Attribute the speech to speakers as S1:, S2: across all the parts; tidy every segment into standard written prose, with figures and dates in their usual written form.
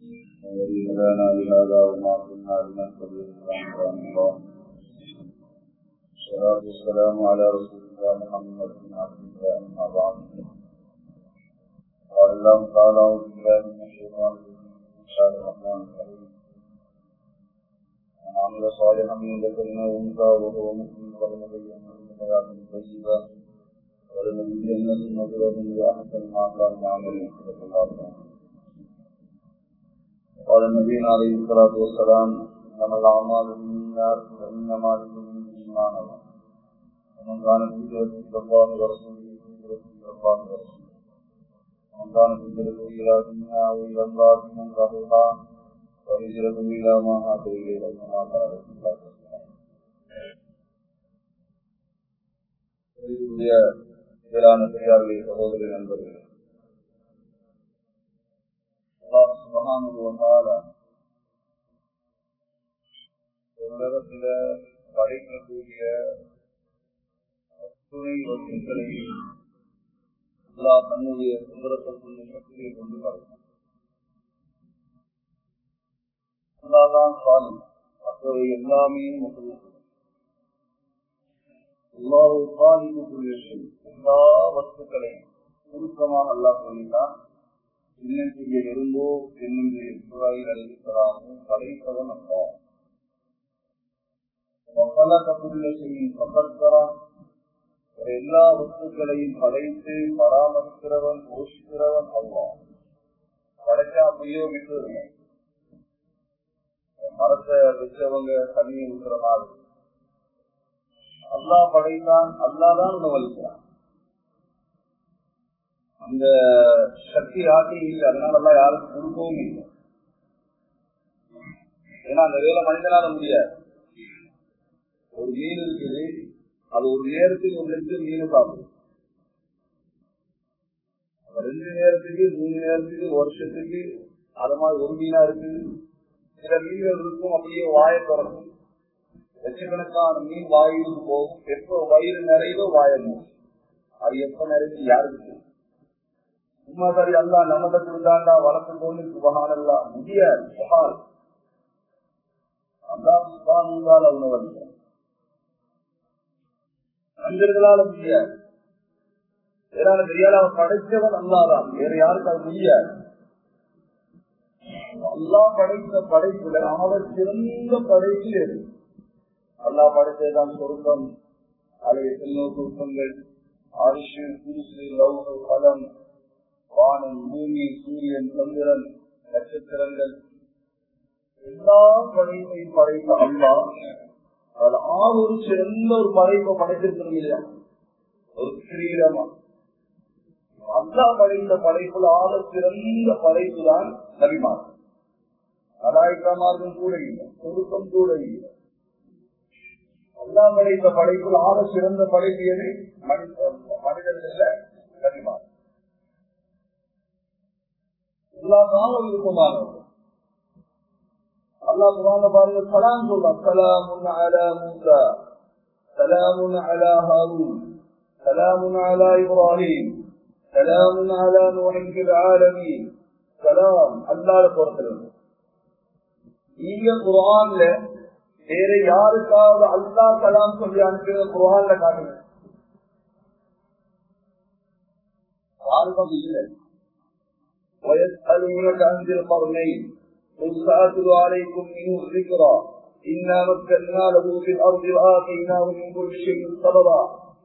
S1: الذي هدانا لهذا وما كنا لنهتدي لولا أن هدانا الله. والصلاة والسلام على رسول الله محمد بن عبد الله أما بعد. قال الله تعالى: أعوذ بالله من الشيطان الرجيم. بسم الله الرحمن الرحيم. من عمل صالحا من ذكر أو أنثى وهو مؤمن فلنحيينه حياة طيبة ولنجزينهم أجرهم بأحسن ما كانوا يعملون. صدق الله العظيم. قال النبي عليه الصلاة والسلام: إنما الأعمال بالنيات وإنما لكل امرئ ما نوى. ومن كانت هجرته إلى الله ورسوله فهجرته إلى الله ورسوله. ومن كانت هجرته إلى دنيا أو إلى امرأة ينكحها فهجرته إلى ما هاجر إليه كما قال رسول الله صلى الله عليه وسلم. மேலான பெரியார்களே, சகோதரி நண்பர்களே, அல்லாஹ் சுப்ஹானஹு வ தஆலா உலகத்தில படைக்கக்கூடிய அத்துணை வஸ்துக்களையும் அல்லாஹ் தன்னுடைய குதிரத்துக்குள்ள சக்தியை கொண்டு படைத்தார். அல்லாஹ் தான் காலம், மற்றவை எல்லாமே மக்லூக். அல்லாஹ் காலிகுல் ஷை, எல்லா வஸ்துக்களையும் சுருக்கமாக அல்லாஹ் சொல்லிட்டான். இன்னும் இருந்தோ என்னும் இஸ்ராயீல் அலைஹிஸ்ஸலாமு படைத்தவன் அல்லாஹ். எல்லா வஸ்துக்களையும் படைத்து பராமரிக்கிறவன் போஷிக்கிறவன் அல்லாஹ். படைச்சா உபயோகித்து மரத்தை வச்சவங்க தண்ணியை ஊற்றுற மாதிரி அல்லாஹ் படைத்தான். அல்லாதான் உணவளிக்கிறான். அந்த சக்தி ஆட்சி இல்லை, அதனால யாருக்கும் கொடுக்கவும் இல்லை. ஏன்னா அந்த வேலை மனிதனால முடியாது. ஒரு மீன் இருக்குது, அது ஒரு நேரத்துக்கு 1 லட்சம் மீன் சாப்பிடும். 2 நேரத்துக்கு 3 நேரத்துக்கு வருஷத்துக்கு அது மாதிரி ஒரு மீனா இருக்கு. சில மீன்கள் இருக்கும் அப்படியே வாயை திறக்கும், லட்சக்கணக்கான மீன் வாயிலுக்கு போகும். எப்போ வயிறு நிறையதோ வாயணும், அது எப்ப நிறைய யாருக்கு சும்மா சரி அல்லா நமதை கொடுத்தாண்டா வளர்த்து கொண்டு சுபஹானல்லா முடியாது. உணவு மனிதர்களால முடியாது. வேறான பெரியால படைத்தவன் அல்லாதான், வேற யாருக்கு அது முடியாது. அல்லா படைத்த படைப்புல அவர் சிறந்த படைப்பில் எது? அல்லாஹ் படைத்ததான் சொர்க்கம், அழகிய செல்வங்கள், அரிசி, குருசு, லௌக, பலம், வானம், பூமி, சூரியன், சந்திரன், நட்சத்திரங்கள், எல்லா படைப்பையும் படைத்த அல்லாஹ் அதுல ஒரு சிறந்த ஒரு படைப்பை படைத்திருக்கணும் இல்லையா? ஒரு கிரீடமா அல்லாஹ் படைத்த படைப்புல சிறந்த படைப்பு தான் நபிமார். மலாயிக்காமார்க்கும் கூட இல்லை, சொருக்கம் கூட இல்லை. அல்லாஹ் படைத்த படைப்புல சிறந்த படைப்பு எது? மனிதர்கள் நபிமார். அல்லாஹ் விருப்பமானவர். அல்லாஹ் குர்ஆன்ல பாருங்க, சலாம் சொல்றான். சலாமுன் அலா மூஸா, சலாமுன் அலா ஹாரூன், சலாமுன் அலா இப்ராஹீம், சலாமுன் அலா நூஹின் ஃபில் ஆலமீன். சலாம் அல்லாஹ்ல பொறுத்தது. நீங்க குர்ஆன்ல வேற யாருக்காவது அல்லாஹ் சலாம் சொல்லி அனுப்பின குர்ஆன்ல காட்டுங்க. யாருக்கும் இல்லை. وَيَسْأَلُونَكَ عَنِ ذِي الْقَرْنَيْنِ قُلْ سَأَتْلُو عَلَيْكُمْ مِنْهُ ذِكْرًا إِنَّا مَكَّنَّا لَهُ فِي الْأَرْضِ وَآتَيْنَاهُ مِنْ كُلِّ شَيْءٍ سَبَبًا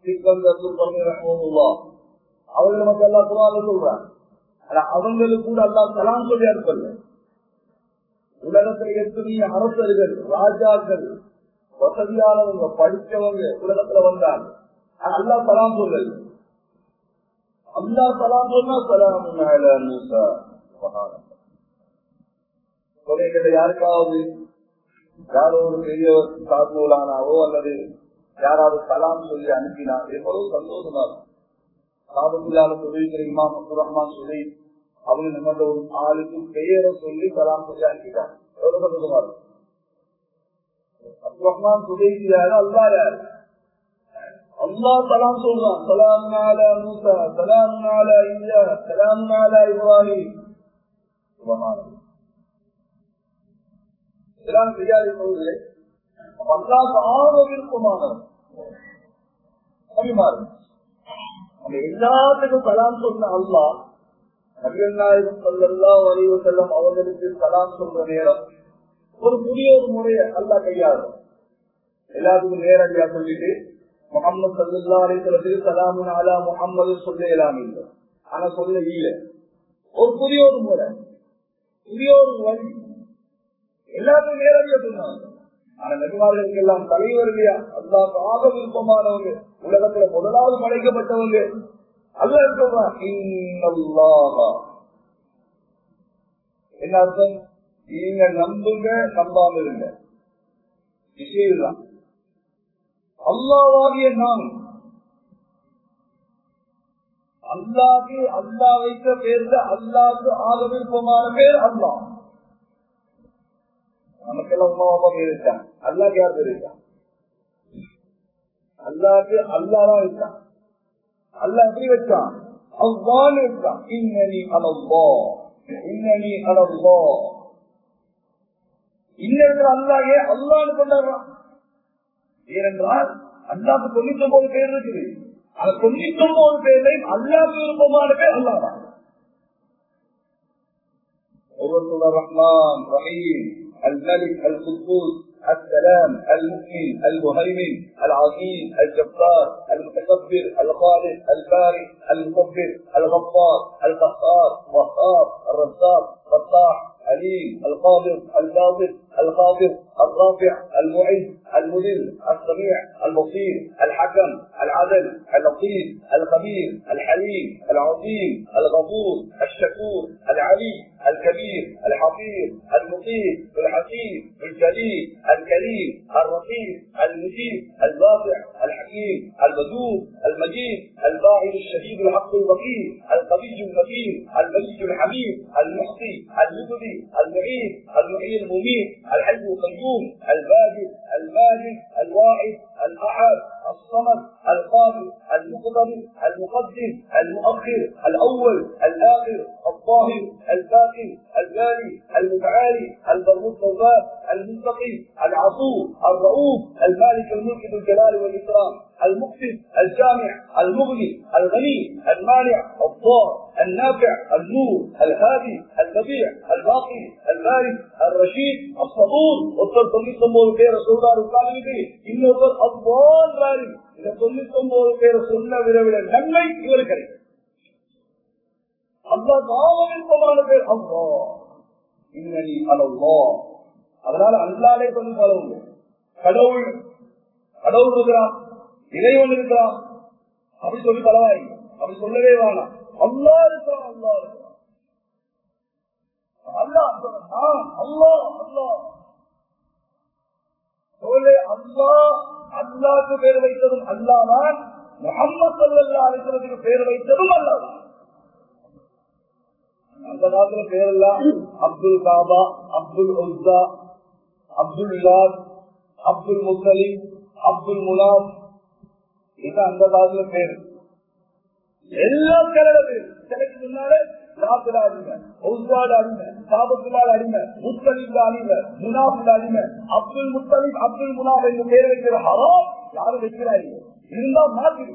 S1: அவங்க நமக்கு அல்லாஹ் குர்ஆன்ல சொல்றாங்க. ஆனா அவங்களுக்கு கூட அல்லாஹ் சலாம் சொல்லி அனுப்பல. உலகத்தில் எத்தனைய அரசர்கள், ராஜாக்கள், வசதியானவங்க, படித்தவங்க உலகத்துல வந்தாங்க. அல்லாஹ் சலாம் சொல்லல. அல்லாஹ் சலாம் சொன்னா சலாமுன் அலா மூஸா. கொலைகளை யாருக்காவது யாரோ ஒரு பெரிய சாத்மூலானாவோ அல்லது யாராவது சலாம் சொல்லி அனுப்பினா எவ்வளவு சந்தோஷமா இருக்கும். சாபத்துள்ளால சொல்லிக்கிற இமாம் அப்துல் ரஹ்மான் சொல்லி அவங்க நம்மளோட ஒரு ஆளுக்கு பெயரை சொல்லி சலாம் சொல்லி அனுப்பிட்டாங்க. எவ்வளவு சந்தோஷமா இருக்கும். அப்துல் ரஹ்மான் சுதைசியாரு அல்லா யாரு? அல்லாஹ் சலாம் சொல்றான். சலாமுன் அலா மூஸா, சலாமுன் அலா இல்யா, சலாமுன் அலா இப்ராஹீம். சுப்ஹானல்லாஹ். இதெல்லாம் பெரியாரி பொழுது அல்லாஹ்வுக்கு ஆக விருப்பமானவர் அபிமாறு. அந்த எல்லாத்துக்கும் சலாம் சொன்ன அல்லாஹ் நபிகள் நாயகம் ஸல்லல்லாஹு அலைஹி வஸல்லம் அவர்களுக்கு சலாம் சொல்ற நேரம் ஒரு புதிய ஒரு முறையை அல்லாஹ் கையாளும். எல்லாத்துக்கும் நேரடியா சொல்லிட்டு முஹம்மது ஸல்லல்லாஹு அலைஹி வஸல்லம் சலாமுன் அலா முஹம்மது சொல்லலாம் இல்லை, ஆனா சொல்ல இல்லை. ஒரு புதிய ஒரு முறை, புதிய ஒரு வழி, எல்லாத்துக்கும் நேரடியா சொன்னாங்க. ஆனா நபிமார்களுக்கு எல்லாம் தலைவர்களையா அல்லாஹ்வுக்கு ஆக விருப்பமானவங்க, உலகத்துல முதலாவது படைக்கப்பட்டவங்க. அல்லாஹ் சொல்றான் இன்னல்லாஹ. என்ன அர்த்தம்? நீங்க நம்புங்க, நம்பாம இருங்க, விஷயம் தான். அல்லாஹ்வாகிய நான், அல்லாஹ்க்கு அல்லாஹ் வைத்த பேர்ல அல்லாஹ்க்கு ஆக விருப்பமான பேர் அல்லாஹ். நமக்கெல்லாம் உமா அப்பா பேர் இருக்கான், அல்லாஹ்க்கு யார் பேர் இருக்கான்? அல்லாஹ்க்கு அல்லாஹ் தான் இருக்கான். அல்லாஹ் எப்படி வச்சான்? அல்லாஹ்னு வச்சான். இன்னனி அலல்லாஹ், இன்னனி அலல்லாஹ். இன்னொரு அல்லாஹ்வே அல்லாஹ்னு கொண்டாடுறான். ஏனென்றால் அல்லாஹ்க்கு 99 பேர் இருக்குது. அந்த 99 பேர்லையும் அல்லாஹ்க்கு விருப்பமான பேர் அல்லாஹ் தான். ரஹ்மான், ரஹீம், الملك القدوس السلام المؤمن المهيمن العزيز الجبار المتكبر الخالق البارئ المكبر الغفار القهار الوهاب الرزاق الفتاح عليم القادر الباطل الخافض الرافع المعز المذل السميع البصير الحكم العدل اللطيف الخبير الحليم العظيم الغفور الشكور العلي الكبير الحفيظ المطيع الحكيم الجليل الكريم الرقيب المجيب الواقع الحكيم الودود المجيد الباعث الشديد الحق الوكيل القوي المتين المجيد الحميد المحصي المبدي المعيد المحيي المميت الحي القيوم الباقي المالك الواحد الاحد الصمد القادر المقتدر المقدم المؤخر الاول الاخر الظاهر الباقي الباري المتعالي البر التواب المنتقي العفو الرؤوف المالك الملك ذو الجلال والاكرام المقسط الجامع المغني الغني المانع الضار النافع النور الهادي البديع الباقي البارئ الرشيد الصبور والترتمي صبور في رسول الله الكامل انه الضال بارئ இதை 99 பேரை சொன்ன விரைவில் நன்மை இவரு கிடைக்கும். அல்லாஹ் விருப்பமான பேர் அல்லாஹ், இன்னனி அலல்லாஹ். அதனால அல்லாஹ்வே சொல்லி பழகுங்க. கடவுள் கடவுள் இருக்கிறான், இறைவன் இருக்கிறான், அப்படி சொல்லி பழவாய், அப்படி சொல்லவே வேணாம். அல்லாஹ் இருக்கிறான், அல்லாஹ் இருக்கிறான், அல்லாஹ் அல்லாஹ் அல்லாஹ் சொல்லு. அல்லாஹ் அல்லாஹ்க்கு பேர் வைத்ததும் அல்லாஹ்தான், முஹம்மது ஸல்லல்லாஹு அலைஹி வஸல்லம் பேர் வைத்ததும் அல்லாஹ்தான். அந்த காலத்துல பேரெல்லாம் அப்துல் காபா, அப்துல் உஸ்ஸா, அப்துல் லாத், அப்துல் முத்தலிப், அப்துல் முனாப், இது அந்த காலத்துல பேரு. எல்லாம் கலட பேர். சிலைக்கு முன்னாலே லாத்துல அடிமை, உஸ்ஸால அடிமை, காபத்துலால் அடிமை, முத்தலிப்ல அடிமை, முனாப்ல அடிமை. அப்துல் முத்தலிப், அப்துல் முனாப் என்று பேர் வைக்கிற ஹராம் யாரும் வைக்கிறாங்க. இருந்தா மாற்றி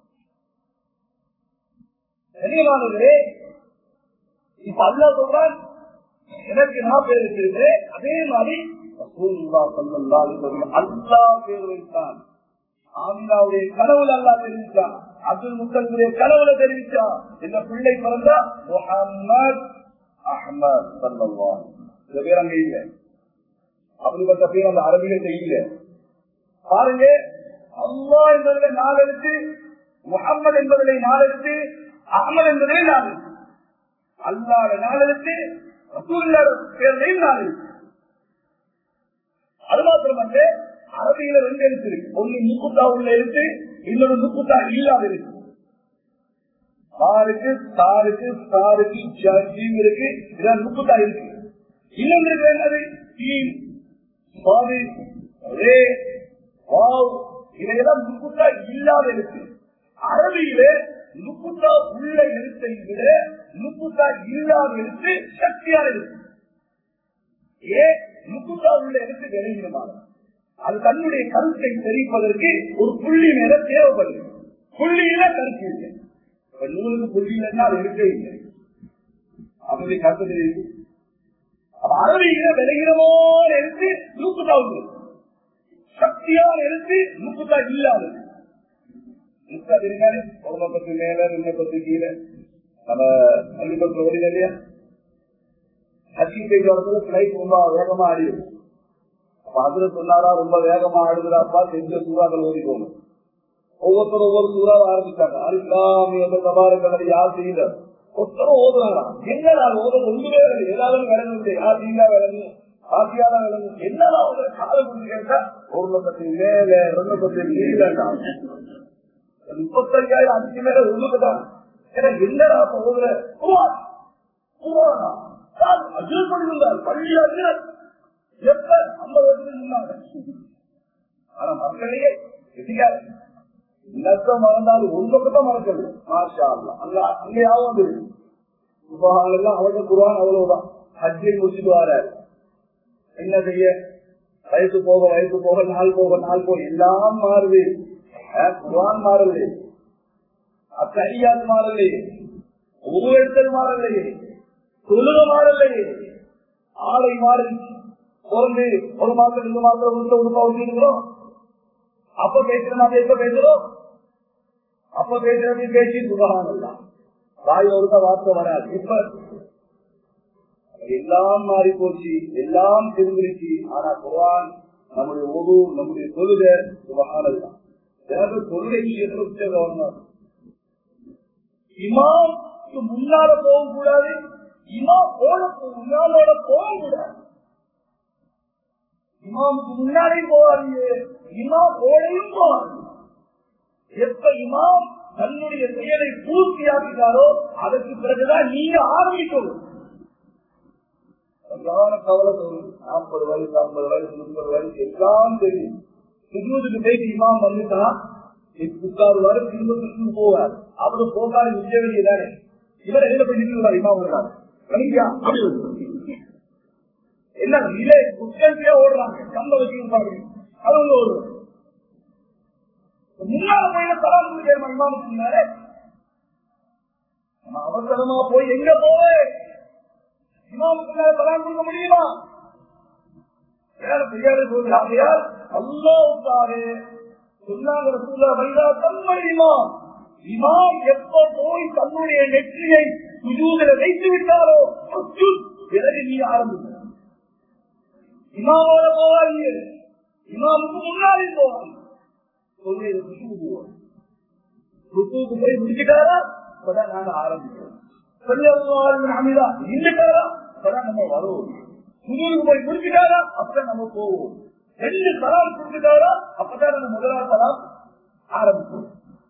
S1: தெரியவானது. இப்ப அல்லாஹ் சொல்றான், எனக்கு நான் பேர் வச்சிருக்கிறேன், அதே மாதிரி ரசூலுல்லாஹ் ஸல்லல்லாஹு அலைஹி வஸல்லம் அல்லாஹ் பேர் வைத்தான். ஆமினாவுடைய கனவுல அல்லாஹ் தெரிவித்தான், அப்துல் முத்தலிபுடைய கனவுல தெரிவித்தான். இந்த பிள்ளை பிறந்தா முஹம்மது அஹ்மத் ஸல்லல்லாஹு அலைஹி வஸல்லம். இந்த பேர் அங்க இல்லை, அப்படிப்பட்ட பேர் அந்த அரபியில இல்லை. பாருங்க, அல்லாஹ் என்பதிலே 4 எழுத்து, முஹம்மது என்பதிலே 4 எழுத்து, அஹ்மத் என்பதிலே 4 எழுத்து. அல்லாஹ் 4 எழுத்து, ரசூலுல்லாஹ் பேர்லையும் 4 எழுத்து. அது மாத்திரமல்ல, அரபியில 2 எழுத்து இருக்கு. ஒன்னு முக்குத்தா உள்ள எழுத்து, இன்னொரு முக்குத்தா இல்லாத எழுத்து. சாருக்கு சாருக்கு சாருக்கு ஜீம் இருக்கு, இதான் முக்குத்தா இருக்கு. இன்னொன்று இருக்கு, என்னது ஜீம், சாதி, ரே, வாவ், இதையெல்லாம் முக்குத்தா இல்லாத எழுத்து. அரபியில முக்குத்தா உள்ள எழுத்தை விட முக்குத்தா இல்லாத எழுத்து சக்தியான எழுத்து. முக்குத்தா உள்ள எழுத்து விளைவிடமாக அது தன்னுடைய கருத்தை தெரிவிப்பதற்கு ஒரு புள்ளி மேல தேவைப்படுது. புள்ளியில கருத்து இல்லை. நூலுக்கு புள்ளி இல்லைன்னா அது இருக்கவே இல்லை. அப்படி கருத்து தெரியுது. அப்ப அரபியில விளைகிறமான எழுத்து முக்குத்தா உண்டு. சக்தியான எழுத்து முக்குத்தா இல்லாதது. முக்குத்தா இருக்காரு ஒரு பக்கத்து மேல 2 பக்கத்து கீழே நம்ம பள்ளிப்பத்தில் ஓடின இல்லையா ஹஜ்ஜி போயிட்டு வரதுல பிளைட் ரொம்ப வேகமா ஆடிடும். அப்ப அதுல சொன்னாரா ரொம்ப வேகமா ஆடுகிறாப்பா தெரிஞ்ச சூறாக்கள் ஓடிக்கோங்க. ஒவ்வொருத்தரும் ஒவ்வொரு சூறாவை ஆரம்பிச்சாங்க. அலிஸ்லாமிய தபாரங்களை யார் செய்யல ஒருத்தரும் ஓதுறாங்களா என்னடா ஓதுறது ஒன்றுமே இல்லை. எல்லாரும் விளங்குது யாசியா விளங்கும் ஆசியாதான் விளங்கும். என்னடா ஒரு காலம் கொடுத்து கேட்டா 1 லட்சத்துக்கு மேல 2 லட்சத்துக்கு கீழே 35,000 அதுக்கு மேல உள்ளுக்குதான். ஏன்னா என்னடா ஓதுற அஜல் பண்ணிருந்தார் பள்ளியாக எப்ப 50 வருஷத்துக்கு முன்னாங்க. ஆனா மக்களையே எதிர்க்காது நஷ்டம் மறந்தாலும் ஒரு பக்கத்தான் மறக்கிறது. மாஷா அல்லாஹ் அங்க அங்கேயாவது சுபஹானல்லாஹ் அவருடைய குர்ஆன் அவ்வளவுதான். ஹஜ்ஜை முடிச்சுட்டு வராரு. என்ன செய்ய வயசு போக நாள் போக எல்லாம் மாறுது. குர்ஆன் மாறுது, அத்தஹியாத் மாறலையே, உருவெடுத்தல் மாறலையே, தொழுக மாறலையே, ஆளை மாறி பிறந்து 1 மாசம் 2 மாசம் உடுப்பா ஊட்டிருக்கிறோம். அப்ப பேசுறோம் எப்ப பேசுறோம் அப்ப பேசுறது பேசி சுபஹானல்லாஹ் வாயில ஒருக்க வார்த்தை வராது. இப்ப எல்லாம் மாறி போச்சு, எல்லாம் தெரிஞ்சிருச்சு. ஆனா குர்ஆன் நம்முடைய உது நம்முடைய தொழுகை சுபஹானல்லாஹ். எனக்கு தொழுகை விஷயத்துல கவனம். இமாமுக்கு முன்னால போகக்கூடாது, இமாமோட போகக்கூடாது. இமாமுக்கு முன்னாலே போவாதீங்க, இமாமோடையும் போவாது. எப்ப இமாம் தன்னுடைய செயலை பூர்த்தியாக்கிட்டாரோ அதற்கு பிறகுதான் நீங்க ஆரம்பிக்கணும். கவலை சொல்லுங்க. 40 வயசு 50 வயசு 30 வயசு எல்லாம் தெரியும். சுஜூதுக்கு போயிட்டு இமாம் வந்துட்டா புத்தாடுவாரு, திரும்ப போவார். அவரு போகாது நிச்சய வேண்டியதானே. இவர் எதிர போய் நிற்கிறார் இமாம் இருக்காரு என்ன நிலை குற்றத்தையே ஓடுறாங்க. கம்ப வச்சுருப்பாங்க அவங்க ஓடுறாங்க. முன்னால போய் தலாம் கொடுக்க இமாமுக்கு முன்னாலே அவசரமா போய் எங்க போவே இமாமுக்கு முன்னால தலாம் கொடுக்க முடியுமா? தெரியாது சொல்றார். அல்லாஹ்வுக்காக சொன்னாங்க ரசூலுல்லாஹ் வைதா தம்மல் இமாம். இமாம் எப்ப போய் தன்னுடைய நெற்றியை சுஜூதில் வைத்து விட்டாரோ பிறகு நீ ஆரம்பிக்க. இமாமோட போவாங்க, இமாமுக்கு முன்னாடி போவாங்க. போய் முடிச்சுட்டாரா அப்பதான் நாங்க ஆரம்பிக்கிறோம். நின்றுட்டாரா அப்பதான் நம்ம வருவோம். சுஜூதுக்கு போய் முடிச்சுட்டாரா அப்பதான் நம்ம போவோம். 2 சலாம் கொடுத்துட்டாரா அப்பதான் நம்ம முதலாவது சலாம் ஆரம்பிப்போம்.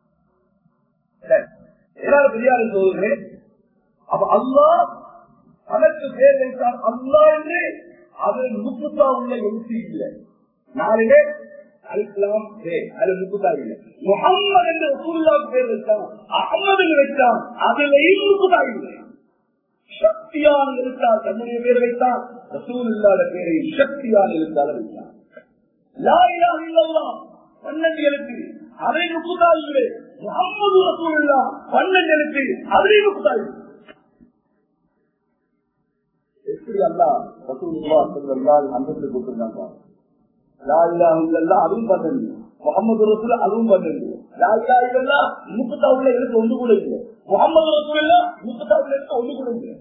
S1: எல்லாரும் பெரியாரு சொல்றேன். அப்ப அல்லாஹ் தனக்கு பேர் வைத்தார் அல்லாஹ் என்று அதில் முக்குத்தா உள்ள எழுத்து இல்லை. நாளிலே அலிஸ்லாம் அது முக்குத்தா இல்லை. முஹம்மது என்று ரசூலுல்லாஹ்வுக்கு பேர் வைத்தான், அஹ்மது வைத்தான், அதிலேயும் முக்குத்தா இல்லை. சக்தியான எழுத்தால் தன்னுடைய பேர் வைத்தான், ரசூலுல்லாஹ்வுடைய பேரை சக்தியான எழுத்தால் வைத்தான். லா இலாஹ இல்லல்லாஹ் 12 எழுத்து, அதை முக்குத்தா இல்லை. முஹம்மது ரசூலுல்லாஹ் 12 எழுத்து, அதிலேயும் முக்குத்தா இல்லை. எப்படி அல்லாஹ் ரசூலுல்லாஹ் ஸல்லல்லாஹு அலைஹி வஸல்லம் கொடுத்திருந்தாங்க. லா இலாஹ இல்லல்லாஹ் அதுவும் 12, முஹம்மது ரசூலுல்லாஹ் அதுவும் 12. லா இலாஹ இல்லல்லாஹ் முக்குத்தா உள்ள எழுத்து ஒன்று கூட இல்லை. முஹம்மது ரசூலுல்லாஹ் முக்குத்தா உள்ள எழுத்து ஒன்று கூட இல்லை.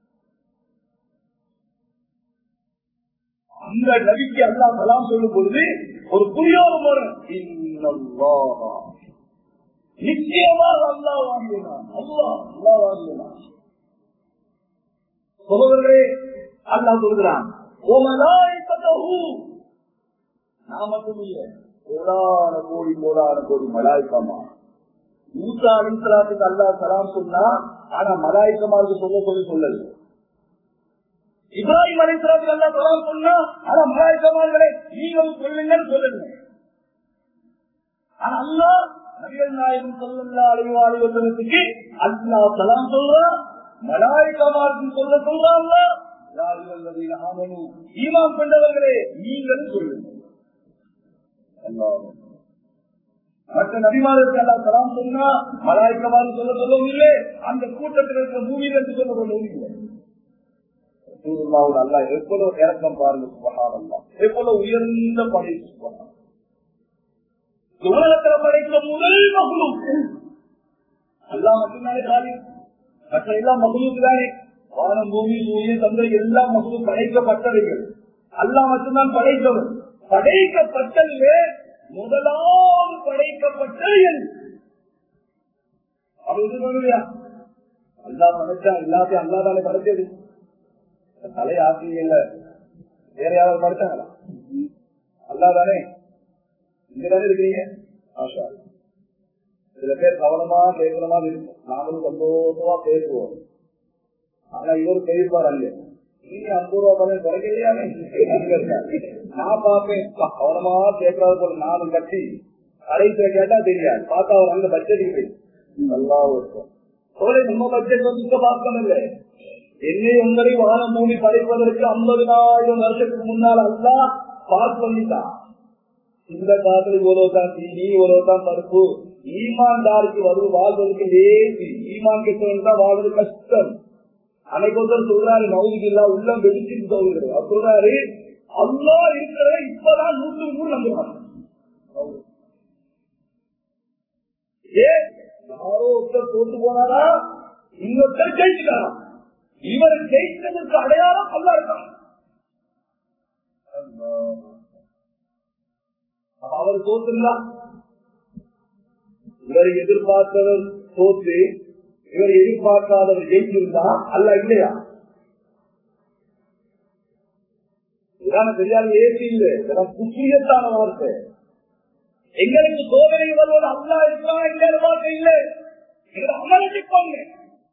S1: அந்த நபிக்கு அல்லாஹ் சலாம் சொல்லும் பொழுது ஒரு புரியோக முறை நிச்சயமாக அல்லாஹ் வாங்கினான். அல்லாஹ் வாங்கினான். சகோதரர்களே, அல்லாஹ் சொல்கிறான் நான் மட்டும் இல்லை, கோடான கோடி மலாய்க்கமா. மூசா அலைஹிஸ்ஸலாத்துக்கு அல்லாஹ் சலாம் சொன்னா, ஆனா மலாய்க்கமாருக்கு சொல்லல. இப்ராஹிம் அலைஹிஸ்ஸலாத்துக்கு அல்லாஹ் சலாம் சொன்னா, ஆனா மலாய்க்கமார்களே நீங்களும் சொல்லுங்கன்னு சொல்லல. ஆனா அல்லாஹ் நபிகள் நாயகம் ஸல்லல்லாஹு அலைஹி வஸல்லத்துக்கு அல்லாஹ் சலாம் சொல்றான், மலாய்க்கமாருக்கு சொல்றாங்க, ஈமான் கொண்டவர்களே நீங்கள் சொல்லுங்கள். மற்ற நபிமார்களுக்கு அல்லாஹ் சலாம் சொன்னா மலாயிக்கவாறு சொல்லவும் இல்லை, அந்த கூட்டத்தில் இருக்கிற பூமியில் என்று சொல்லவும் இல்லை. அல்லாஹ் எவ்வளவு இறக்கம் பாருங்க, சுப்ஹானல்லாஹ், எவ்வளவு உயர்ந்த படைப்பு. உலகத்தில் படைத்த முதல் மக்லூக் அல்லாஹ் மட்டும்தானே காலி, மற்ற எல்லாம் மக்லூக் தானே. வானம், பூமி, சூரியன், சந்திரன் எல்லாம் மக்லூக் படைக்கப்பட்டவைகள். அல்லாஹ் மட்டும்தான் படைத்தவர். படைக்கப்பட்டதிலே முதலாவது படைக்கப்பட்ட அல்லாஹ் படைச்சா எல்லாத்தையும் அல்லாஹ் தானே படைச்சது. தலை ஆசிரியல வேற யாராவது படைச்சாங்களா? அல்லாஹ் தானே. இங்க தானே இருக்கிறீங்க. சில பேர் கவனமா கேட்கணுமா இருக்கும், நாங்களும் சந்தோஷமா பேசுவோம். ஆனா இவரு பெரியப்பார் அல்ல, நீங்க 50 ரூபா பணம் குறைக்கலையாமே. நான் பார்ப்பேன் கவனமா கேட்கறது போல, நானும் கட்டி கடைசியில கேட்டா தெரியாது, பார்த்தா அவர் அங்க பட்ஜெட்டுக்கு போய் நல்லா இருக்கும். நம்ம பட்ஜெட் வந்து இப்ப பார்க்கணும் இல்லை. என்னை உங்களை வானம் பூமி படைப்பதற்கு 50,000 வருஷத்துக்கு முன்னால் அல்லா பார்த்து வந்துட்டான். இந்த காலத்துல இவ்வளவுதான் தீனி, இவ்வளவுதான் பருப்பு. ஈமான்தாருக்கு வாழ்வதற்கு லேசி, ஈமான் கெட்டவன் தான் வாழ்வது கஷ்டம். அன்னைக்கு சொல்றாரு, நவுதில்லா உள்ளம் வெடிச்சுட்டு சொல்லுகிறது. அவர் சொல்றாரு, அல்லாஹ் இருக்கிறத இப்பதான் 100% நம்புறாங்க. யாரோ ஒருத்தர் போட்டு போனாரா, இன்னொருத்தர் ஜெயிச்சுட்டாரா. இவரை ஜெயிச்சதற்கு அடையாளம் அல்லா இருக்காங்க. அவர் தோற்றுங்களா? இவரை எதிர்பார்த்தவர் தோற்று, இவரை எதிர்பார்க்காதவர் ஜெயிச்சிருந்தா அல்ல இல்லையா? இதான தெரியாத ஏசி இல்லை, இதெல்லாம் புதியத்தான வார்த்தை. எங்களுக்கு சோதனை வருவது அல்லா இருக்கா இல்ல வார்த்தை இல்லை. எங்களை அமர்த்தி போங்க.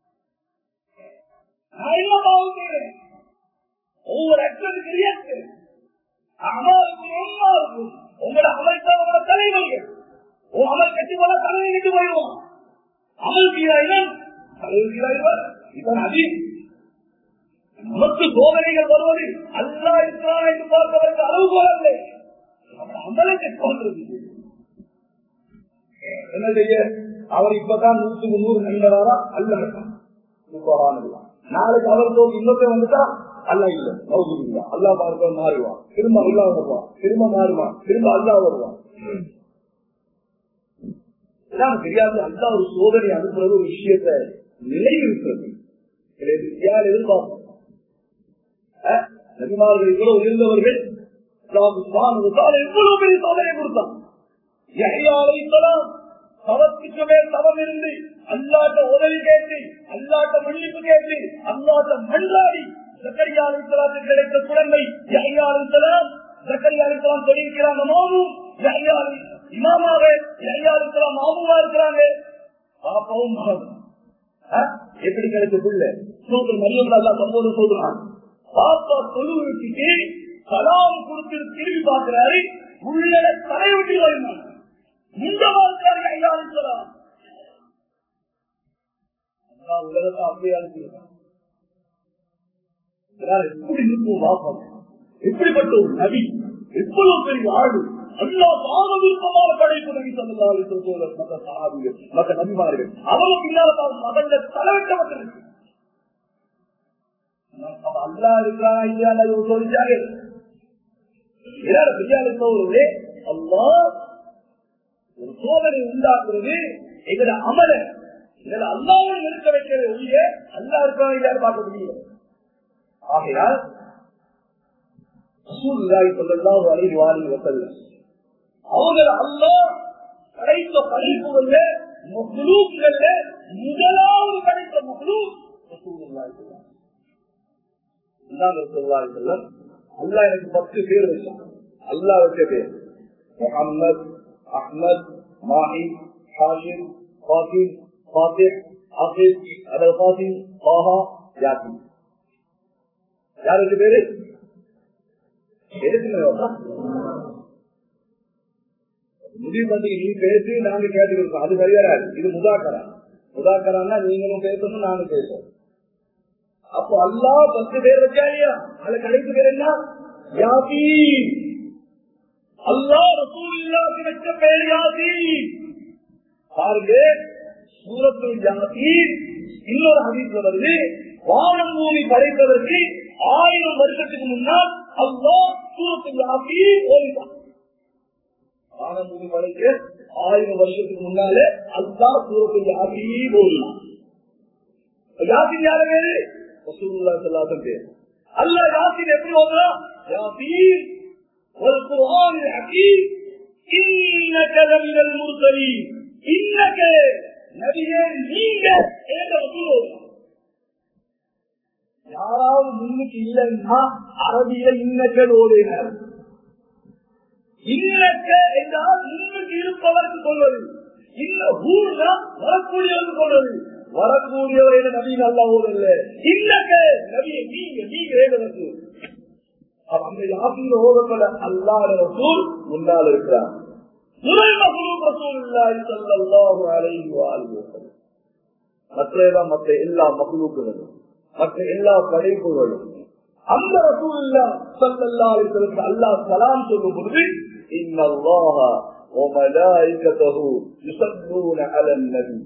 S1: நான் என்ன பாவம் செய்யறேன்? ஒவ்வொரு அக்களுக்கு இயற்கை அமலுக்கும் ஒன்றா இருக்கும். உங்களோட அமல்தான் உங்களோட தலைவர்கள். அமல் கட்டி போல தலைமை கட்டி போயிடுவோம். அமல் கீழாயிரம் இவன் அதி. நமக்கு சோதனைகள் வருவது அல்லா இருக்கிறா என்று பார்ப்பதற்கு அளவு போல அமலை கட்டி என்ன செய்ய? அவர் இப்பதான் 100 நண்பராரா அல்ல இருக்கான். நாளைக்கு அவர் தோல்வி இன்னொருத்த வந்துட்டா அல்ல இல்ல, நவுதுல்லா. அல்லா பார்க்க மாறுவான், திரும்ப அல்லா வருவான், திரும்ப மாறுவான், திரும்ப அல்லா வருவான். தெரியாது. அல்லா ஒரு சோதனை அனுப்புறது ஒரு விஷயத்தை நிலைநிறுத்துறது. யார் எதிர்பார்ப்போம்? நபிமார்கள் இவ்வளவு உயர்ந்தவர்கள், எவ்வளவு பெரிய சோதனை கொடுத்தான். தவத்துக்கு மேல் தவம் இருந்து அல்லாட்ட உதவி கேட்டு, அல்லாட்ட மன்னிப்பு கேட்டு, அல்லாட்ட மன்றாடி ஜக்கரியா அலைஹிஸ்ஸலாத்துக்கு கிடைத்த குழந்தை யஹ்யா அலைஹிஸ்ஸலாம். ஜக்கரியா அலைஹிஸ்ஸலாம் சொல்லியிருக்கிறாங்க, மாமூம் யஹ்யா இமாமாக, யஹ்யா அலைஹிஸ்ஸலாம் மாமூமா இருக்கிறாங்க. பாப்பாவும் மகனும் எப்படி கிடைச்ச புள்ள சூழல் மரியம் அல்லாஹ் சம்போது சொல்றான். பாப்பா தொழுவிட்டு சலாம் கொடுத்து திரும்பி பார்க்கிறாரு, உள்ள தலை விட்டு வருகிறான். முண்டமா இருக்காரு யஹ்யா அலைஹிஸ்ஸலாம். உலகத்தை அப்படியே அனுப்பிடுறான். எப்படி இருக்கும் வாப்பம்? எப்படிப்பட்ட ஒரு நபி, எவ்வளவு பெரிய ஆடு, அல்லா பாத விருப்பமான படைப்பு நபி ஸல்லல்லாஹு அலைஹி வஸல்லம். மற்ற சஹாபிகள், மற்ற நபிமார்கள் அவரும் பின்னால மகன்ல தலைவட்டப்பட்டிருக்கு. அல்லா இருக்கிறானா இல்லையா சொல்லிச்சாரு. பெரியாளர்களே, அல்லா ஒரு சோதனை உண்டாக்குறது எங்களை அமல எங்களை அல்லாவும் இருக்க வைக்கிறது ஒழிய அல்லா இருக்கிறானா இல்லையா பார்க்க முடியும். ஆகையால் ரசூலுல்லாஹி ஸல்லல்லாஹு அலைஹி வஸல்லம் அவர்கள் அல்லாஹ் படைத்த படைப்புகள்ல மக்லூக்கள்ல முதலாவது படைத்த மக்லூக் ரசூலுல்லாஹி ஸல்லல்லாஹு அலைஹி வஸல்லம். அல்லாஹ் எனக்கு 10 பேர் வச்சான். அல்லாஹ் வச்ச பேர் முஹம்மத், அஹ்மத், மாஹி, ஹாஷிம், ஃபாத்திம், ஃபாத்திஹ், ஹஃபீஸ், அபுல் காசிம், தாஹா, யாசின். யாருக்கு பேரு? முடிவு பண்ணி நீ பேசி நாங்க கேட்டுக்கிறோம், அது சரியாது. இது முதாக்கரா. முதாக்கரான்னா நீங்களும் பேசணும், நானும் பேசணும். அப்போ அல்லாஹ் 10 பேர் வச்சா இல்லையா? அதுல கடைசி பேர் என்ன? யாசீன். அல்லாஹ் ரசூலுல்லாஹ்க்கு வச்ச பேர் யாசீன். பாருங்க, சூரத்துல் யாசீன் இன்னொரு ஹதீஸ்ல வருது, வானம் பூமி படைப்பதற்கு 1000 வருஷத்துக்கு முன்னால் அல்லாஹ் சூரத்துல் யாசீன் ஓதினான். வானம் பூமி படைக்க 1000 வருஷத்துக்கு முன்னாலே அல்லாஹ் சூரத்துல் யாசீன் ஓதினான். யாசீன் யாரு பேரு? ரசூலுல்லாஹி ஸல்லல்லாஹு அலைஹி வஸல்லம். அல்லாஹ் யாசீன் எப்படி ஓதுறா? யாசீன் வல் குர்ஆனில் ஹகீம் இன்னக லமினல் முர்ஸலீன். இன்னக நபியே நீங்க என்ற ரசூல். யாராவது முன்னுக்கு இல்லைன்னா அரபியில இன்னக்க ஓதுகிறார். இன்னக்க என்றால் முன்னுக்கு இருப்பவருக்கு சொல்வது, இன்ன ஊர்னா வரக்கூடியவருக்கு சொல்வது. வரக்கூடியவர் என நபியின் அல்லாஹ் ஓதல்ல, இன்னக்க நபியை நீங்க நீங்க ஏதற்கு. அந்த யாசின் ஓதப்பட அல்லாஹ் ரசூல் முன்னால் இருக்கிறார். முதல் மஹ்லூக் ரசூலுல்லாஹி ஸல்லல்லாஹு அலைஹி வஸல்லம். மற்ற எல்லா மஹ்லூக்குகளும் மற்ற எல்லா படைப்புகளும் அந்த ரசூலுல்லாஹ் ஸல்லல்லாஹு அலைஹி வஸல்லம் அல்லாஹ் சலாம் சொல்லும் பொழுது இன்னல்லாஹ வ மலாயிகத்துஹு யுஸல்லூன அலன் நபி.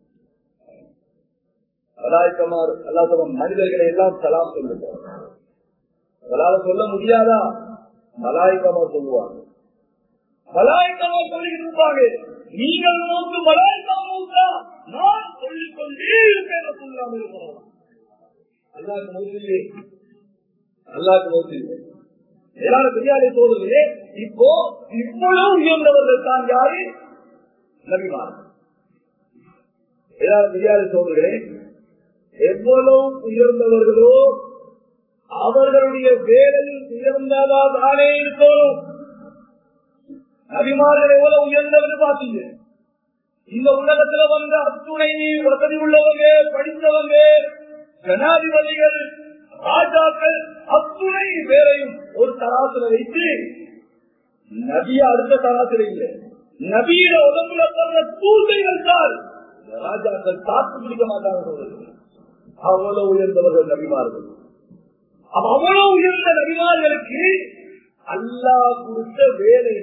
S1: மலாயிகமார் அல்லாஹ் தஆலா மனிதர்களை எல்லாம் சலாம் சொல்லுவாங்க. அதனால சொல்ல முடியாதா? மலாயிகமா சொல்லுவாங்க. மலாயிகமா சொல்லிட்டு இருப்பாங்க. நீங்கள் நோக்கு மலாயிகமா நான் சொல்லிக் கொண்டே இருப்பேன். அல்லாஹ்க்கு மௌத்தில்லை, அல்லாஹ்க்கு மௌத்தில்லை. எல்லாரும் பெரியாரை சோதர்களே, இப்போ இவ்வளவு உயர்ந்தவர்கள் தான் யாரு? நபிமார். எல்லாரும் பெரியாரை சோதர்களே, எவ்வளவு உயர்ந்தவர்களோ அவர்களுடைய வேலையில் உயர்ந்ததா தானே இருக்கணும். நபிமார்கள் எவ்வளவு உயர்ந்தவர்கள் பார்த்தீங்க. இந்த உலகத்துல வந்த அத்துணை வசதி உள்ளவங்க, படித்தவங்க, ஜனாதிபதிகள், ராஜாக்கள், அத்துணை பேரையும் ஒரு தராசுல வைத்து நபிய அடுத்த தராசுல இல்லை, நபியில உடம்புல படுற தூய்மைகள் தான் ராஜாக்கள் தாக்கு பிடிக்க மாட்டாங்க. அவ்வளவு உயர்ந்தவர்கள் நபிமார்கள். அவ்வளவு உயர்ந்த நபிமார்களுக்கு அல்லாஹ் கொடுத்த வேலை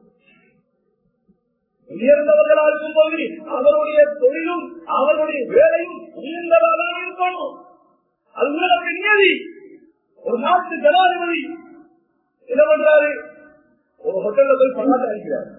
S1: உயர்ந்தவர்களா இருக்கும் போது அவருடைய தொழிலும் அவருடைய வேலையும் உயர்ந்ததாக இருக்கணும். அதுதான் நியதி. ஒரு நாட்டு ஜனாதிபதி என்ன பண்றாரு? ஒரு ஹோட்டல்ல போய் பணாட்டா அடிக்கிறார்.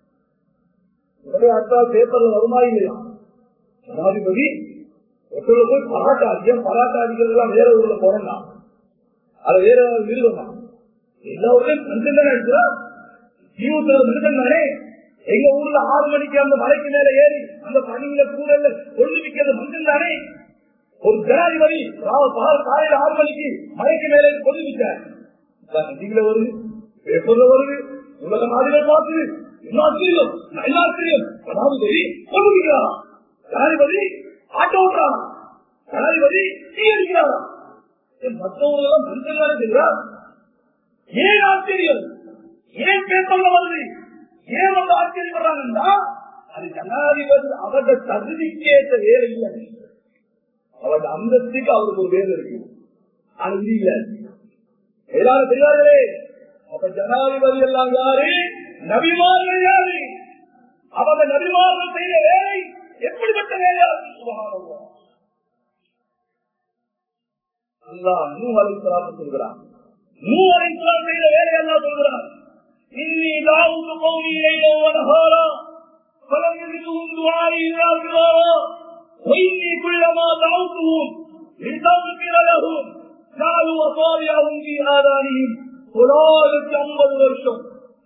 S1: அடுத்த பேப்பர்ல வருமா இல்லையா? ஜனாதிபதி ஹோட்டல்ல போய் பராட்டா அடிக்கிறதுலாம் வேற ஊர்ல போறோம்னா அது வேற மிருகமா? எல்லா ஊர்லயும் மனுஷன் தானே அடிக்கிறா? ஜீவத்துல மிருகம் தானே. எங்க ஊர்ல 6 மணிக்கு அந்த மலைக்கு மேல ஏறி அந்த பணியில கூடல கொண்டு விற்கிறது மனுஷன் தானே. ஒரு ஜனாதிபதி காலையில 6 மணிக்கு மலைக்கு மேல கொண்டு விற்றார். வருது, பேப்பர்ல வருது, உலக நாடுகள் பார்த்து எல்லாத்தையும் ஜனாதிபதி கொண்டு விற்கிறாரா? ஜனாதிபதி ஆட்டோ ஓட்டுறாரா? ஜனாதிபதி டீ அடிக்கிறாரா? மற்றவங்களெல்லாம் மனுஷன்தானே செய்கிறார். ஏன் ஆச்சரியம்? ஏன் பேப்பர்ல வருது? ஏன் வந்து ஆச்சரியப்படுறாங்கன்னா அது ஜனாதிபதி அவருடைய தகுதிக்கேற்ற வேலை இல்லை, அவருடைய அந்தஸ்துக்கு அவருக்கு ஒரு வேலை இருக்கு. அது இல்ல. எல்லாரும் தெரியாதே. அப்ப ஜனாதிபதி எல்லாம் யாரு? நபிமார்கள் யாரு? அவங்க நபிமார்கள் செய்த வேலை எப்படிப்பட்ட வேலையா இருக்கு? அல்லாஹ் நூஹ் அலைஹிஸ்ஸலாம் சொல்கிறார். நூஹ் அலைஹிஸ்ஸலாம் செய்த வேலை அல்லாஹ் சொல்கிறார். இன்னி தாவுது கௌமி லைலா வ நஹாரா ஃபலம் யஸிதுஹும் துஆஇ இல்லா ஃபிராரா வ இன்னி குல்லமா தஅவுதுஹும் லிதக்ஃபிர லஹும் ஜஅலு அஸாபிஅஹும் ஃபீ ஆதானிஹிம் 950 வருஷம்.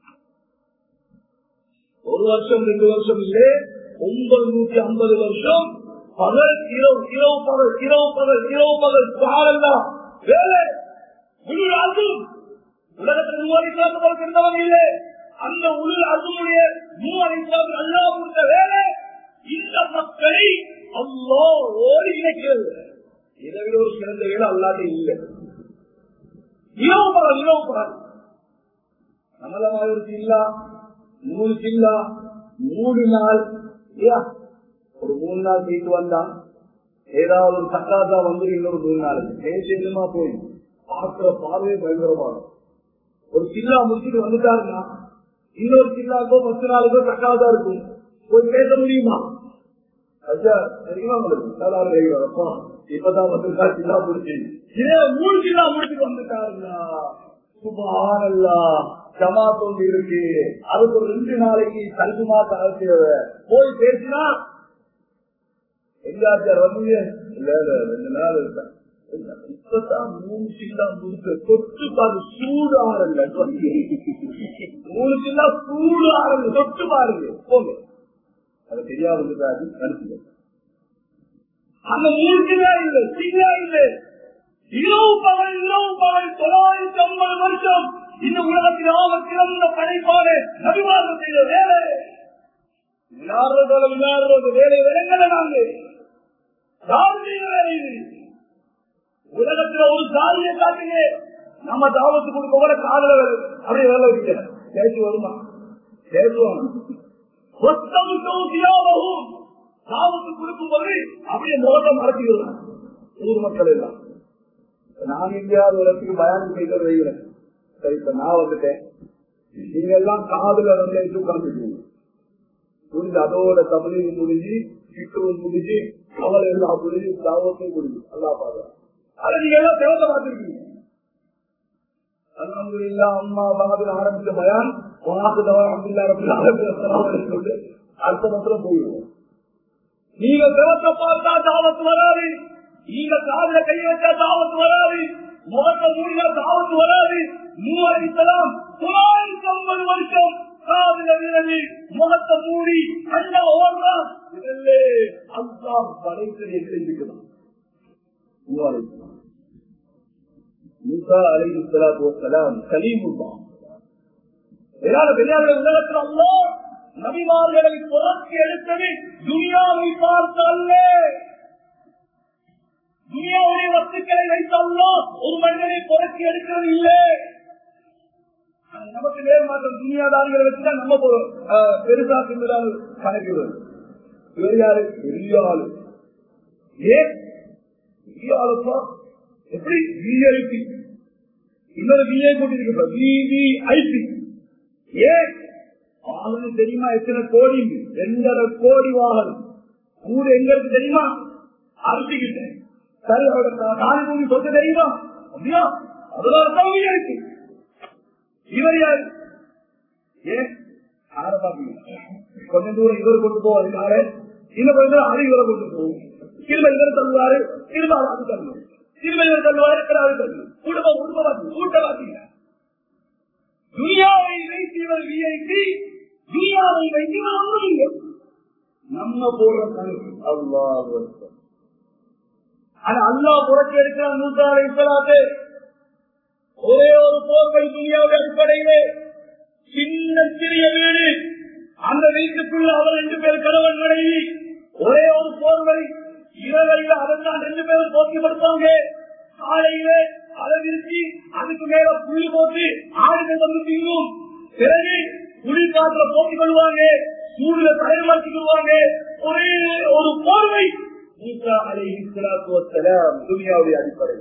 S1: ஒரு வருஷம் 2 வருஷம் இல்லை, 950 வருஷம். பகல் இரவு, இரவு பகல், இரவு பகல், இரவு பகல், சுப்ஹானல்லாஹ். வேலை உலுல் அஸும் உலகத்தில் நூஹ் அலைஹிஸ்ஸலாம் இருந்தவங்க இல்லை. அந்த உலுல் அஸுமுடைய நூஹ் அலைஹிஸ்ஸலாம் அல்லாஹ் கொடுத்த வேலை இந்த மக்களை அல்லாஹ்வோடு இணைக்கிறது. இதை விட ஒரு சிறந்த வேலை அல்லாஹ்ட்ட இல்லை. இரவு பகல், இரவு பகல். நம்மளமாவிற்கு இல்லா, நூலுக்கு இல்லா, 3 நாள், ஒரு 3 நாள் போயிட்டு வந்தா ஏதாவது ஒரு சக்காதா வந்து இன்னொரு 3 நாளுக்கு பேசமா போய் பார்க்கிற பார்வையை பயங்கரமாக ஒரு சில்லா முடிச்சுட்டு வந்துட்டாருன்னா இன்னொரு சில்லாக்கோ 10 நாளுக்கோ சக்காதா இருக்கும். போய் பேச முடியுமா? ஐயா தெரியுமா உங்களுக்கு? இப்பதான் வந்துட்டா சில்லா முடிச்சு இதே 3 சில்லா முடிச்சுட்டு வந்துட்டாருன்னா சுபஹானல்லா ஜமாத் ஒன்று இருக்கு. அதுக்கு ஒரு 2 நாளைக்கு தர்ஜுமா தேவை. போய் பேசினா எங்காச்சார் வந்து இல்ல 2 நாள் இருப்பேன். இப்பதான் 3 சில்லா முடிச்சு தொட்டு பாரு சூடு ஆரல்ல 3 சில்லா சூடு ஆரல்ல தொட்டு பாருங்க போங்க. அது தெரியாம நினைச்சு அந்த 3 சில்லா இல்லை சில்லா இல்லை. இரவு பகல் 950 வருஷம் இந்த உலகத்தில் ஆக சிறந்த படைப்பாடு நபிமார்கள் செய்த வேலை. வேலை விளங்கல நாங்க உலகத்துல ஒரு சாதியை காட்டுங்க. நம்ம தாவத்து கொடுக்க காதல அப்படியே வேலை வைக்க பேசி வருமா? பேசுவாங்க. தாவத்து கொடுக்கும் போது அப்படியே மோசம் மறைச்சிக்கலாம் ஊர் மக்கள் எல்லாம். நான் எங்கேயாவது ஒரு இடத்துக்கு பயானம் செய்கிறது வைக்கிறேன். சரி இப்ப நான் வந்துட்டேன், நீங்க எல்லாம் காதுல வந்து உட்கார்ந்துருக்கீங்க. முடிஞ்சு அதோட தமிழையும் முடிஞ்சு சிக்கவும் முடிஞ்சு கவலை எல்லாம் முடிஞ்சு தாவத்தையும் முடிஞ்சு நல்லா பாக்குறேன். அதை நீங்க எல்லாம் தேவத்தை பார்த்துருக்கீங்க. அல்ஹம்துலில்லாஹ் அம்மா பாபில் ஆரம்பிச்ச பயான் அடுத்த மாத்திரம் போயிடுவோம். நீங்க தேவத்தை பார்த்தா தாவத்து வராது, நீங்க காதுல கை வச்சா தாவத்து வராது, முகத்தை மூடினா தாவத்து வராது. மூவரைத்தலாம் 950 வருஷம் காதுல விரவி முகத்தை மூடி கண்ண ஓடுறான். இதல்லே அல்லாஹ் படைத்ததை தெரிஞ்சுக்கலாம். மூசா அலைஹிஸ்ஸலாத்து வஸ்ஸலாம் கலீமுல்லாஹ். உலகத்தில் அல்லாஹ் நபிமார்களை புரட்சி எடுத்தது துனியாவை பார்த்தல்ல, துனியாவுடைய வஸ்துக்களை வைத்தல்லோ ஒரு மனிதனை புரட்சி எடுக்கிறது இல்லை. நமக்கு வேறு மாற்றம் துனியாதாரிகளை வச்சுதான் நம்ம பெருசா பின்னால் கணக்கிறது. வேறு யாரு? பெரிய ஆளு. ஏன் பெரிய ஆளுப்பா? எப்படி விஐபி இன்னொரு விஐ போட்டிருக்க விவிஐபி. ஏன் வாகனம் தெரியுமா? எத்தனை கோடி? 2.5 கோடி வாகனம். ஊர் எங்க இருக்கு தெரியுமா? அரிசிக்கிட்டேன். சரி அவரோட காணிபூமி சொத்து தெரியுமா? அப்படியா? அதனால இருக்கு. இவர் யாரு? ஏன் கொஞ்சம் தூரம் இவர் கொண்டு போவாரு, இன்னும் கொஞ்சம் தூரம் அது இவரை கொண்டு போவோம். திரும்ப இவர் தள்ளுவாரு, திரும்ப அது தள்ளுவோம், திரும்ப இவர் தள்ளுவாரு, தள்ளுவோம். குடும்பம் கூட்டவாசிங்க. துனியாவை வைத்து இவர் விஐபி, துனியாவை வைத்து இவர் ஒன்றும் இல்லை. நம்ம போடுற கணக்கு அல்லாஹ். ஆனா அல்லாஹ் புரட்சி எடுக்கிறார். மூசா அலைஹிஸ்ஸலாத்து ஒரே ஒரு போர்வை துனியாவுடைய அடிப்படையிலே சின்ன சிறிய வீடு, அந்த வீட்டுக்குள்ள அவர் 2 பேர் கணவன் மனைவி, ஒரே ஒரு போர்வை. இரவையில அதெல்லாம் 2 பேரும் போக்கி படுப்பாங்க. காலையிலே அதை விரிச்சு அதுக்கு மேல புள்ளி போட்டு ஆடுகள் வந்து திங்கும். பிறகு புளி காற்றுல போக்கி கொள்வாங்க, சூடுல தயிர் மாற்றி கொள்வாங்க. ஒரே ஒரு போர்வை. மூசா அலைஹிஸ்ஸலாத்து வஸ்ஸலாம் துனியாவுடைய அடிப்படை.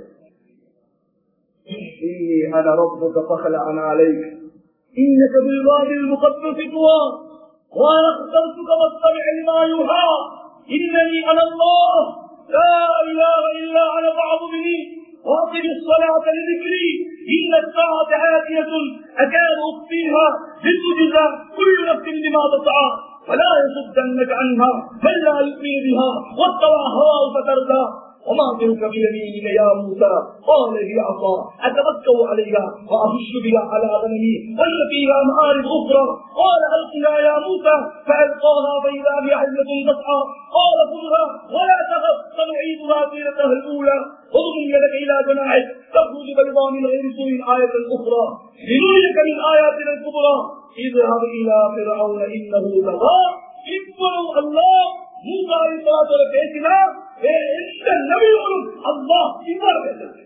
S1: أنا ربك فخلع عليك إنك بالوادي المقدس طوى وأنا اخترتك فاستمع لما يوحى إنني أنا الله لا إله إلا أنا فاعبدني وأقم الصلاة لذكري إن الساعة آتية أكاد أخفيها لتجزى كل نفس بما تسعى فلا يصدنك عنها من لا يؤمن بها واتبع هواه فتردى وما تلك بيمينك يا موسى قال هي عصا اتوكل عليها واهش بها على غنمي ولي فيها مآرب اخرى قال القها يا موسى فالقاها فاذا هي حية تسعى قال خذها ولا تخف سنعيدها سيرتها الاولى اضم يدك الى جناحك تخرج بيضاء من غير سوء آية اخرى لنريك من آياتنا الكبرى اذهب الى فرعون انه طغى. இவ்வளவு அல்லாஹ் மூசா அலைஹிஸ்ஸலாத்தோட பேசினா வேற எந்த நபியோடும் அல்லாஹ் இவ்வாறு பேசுறது.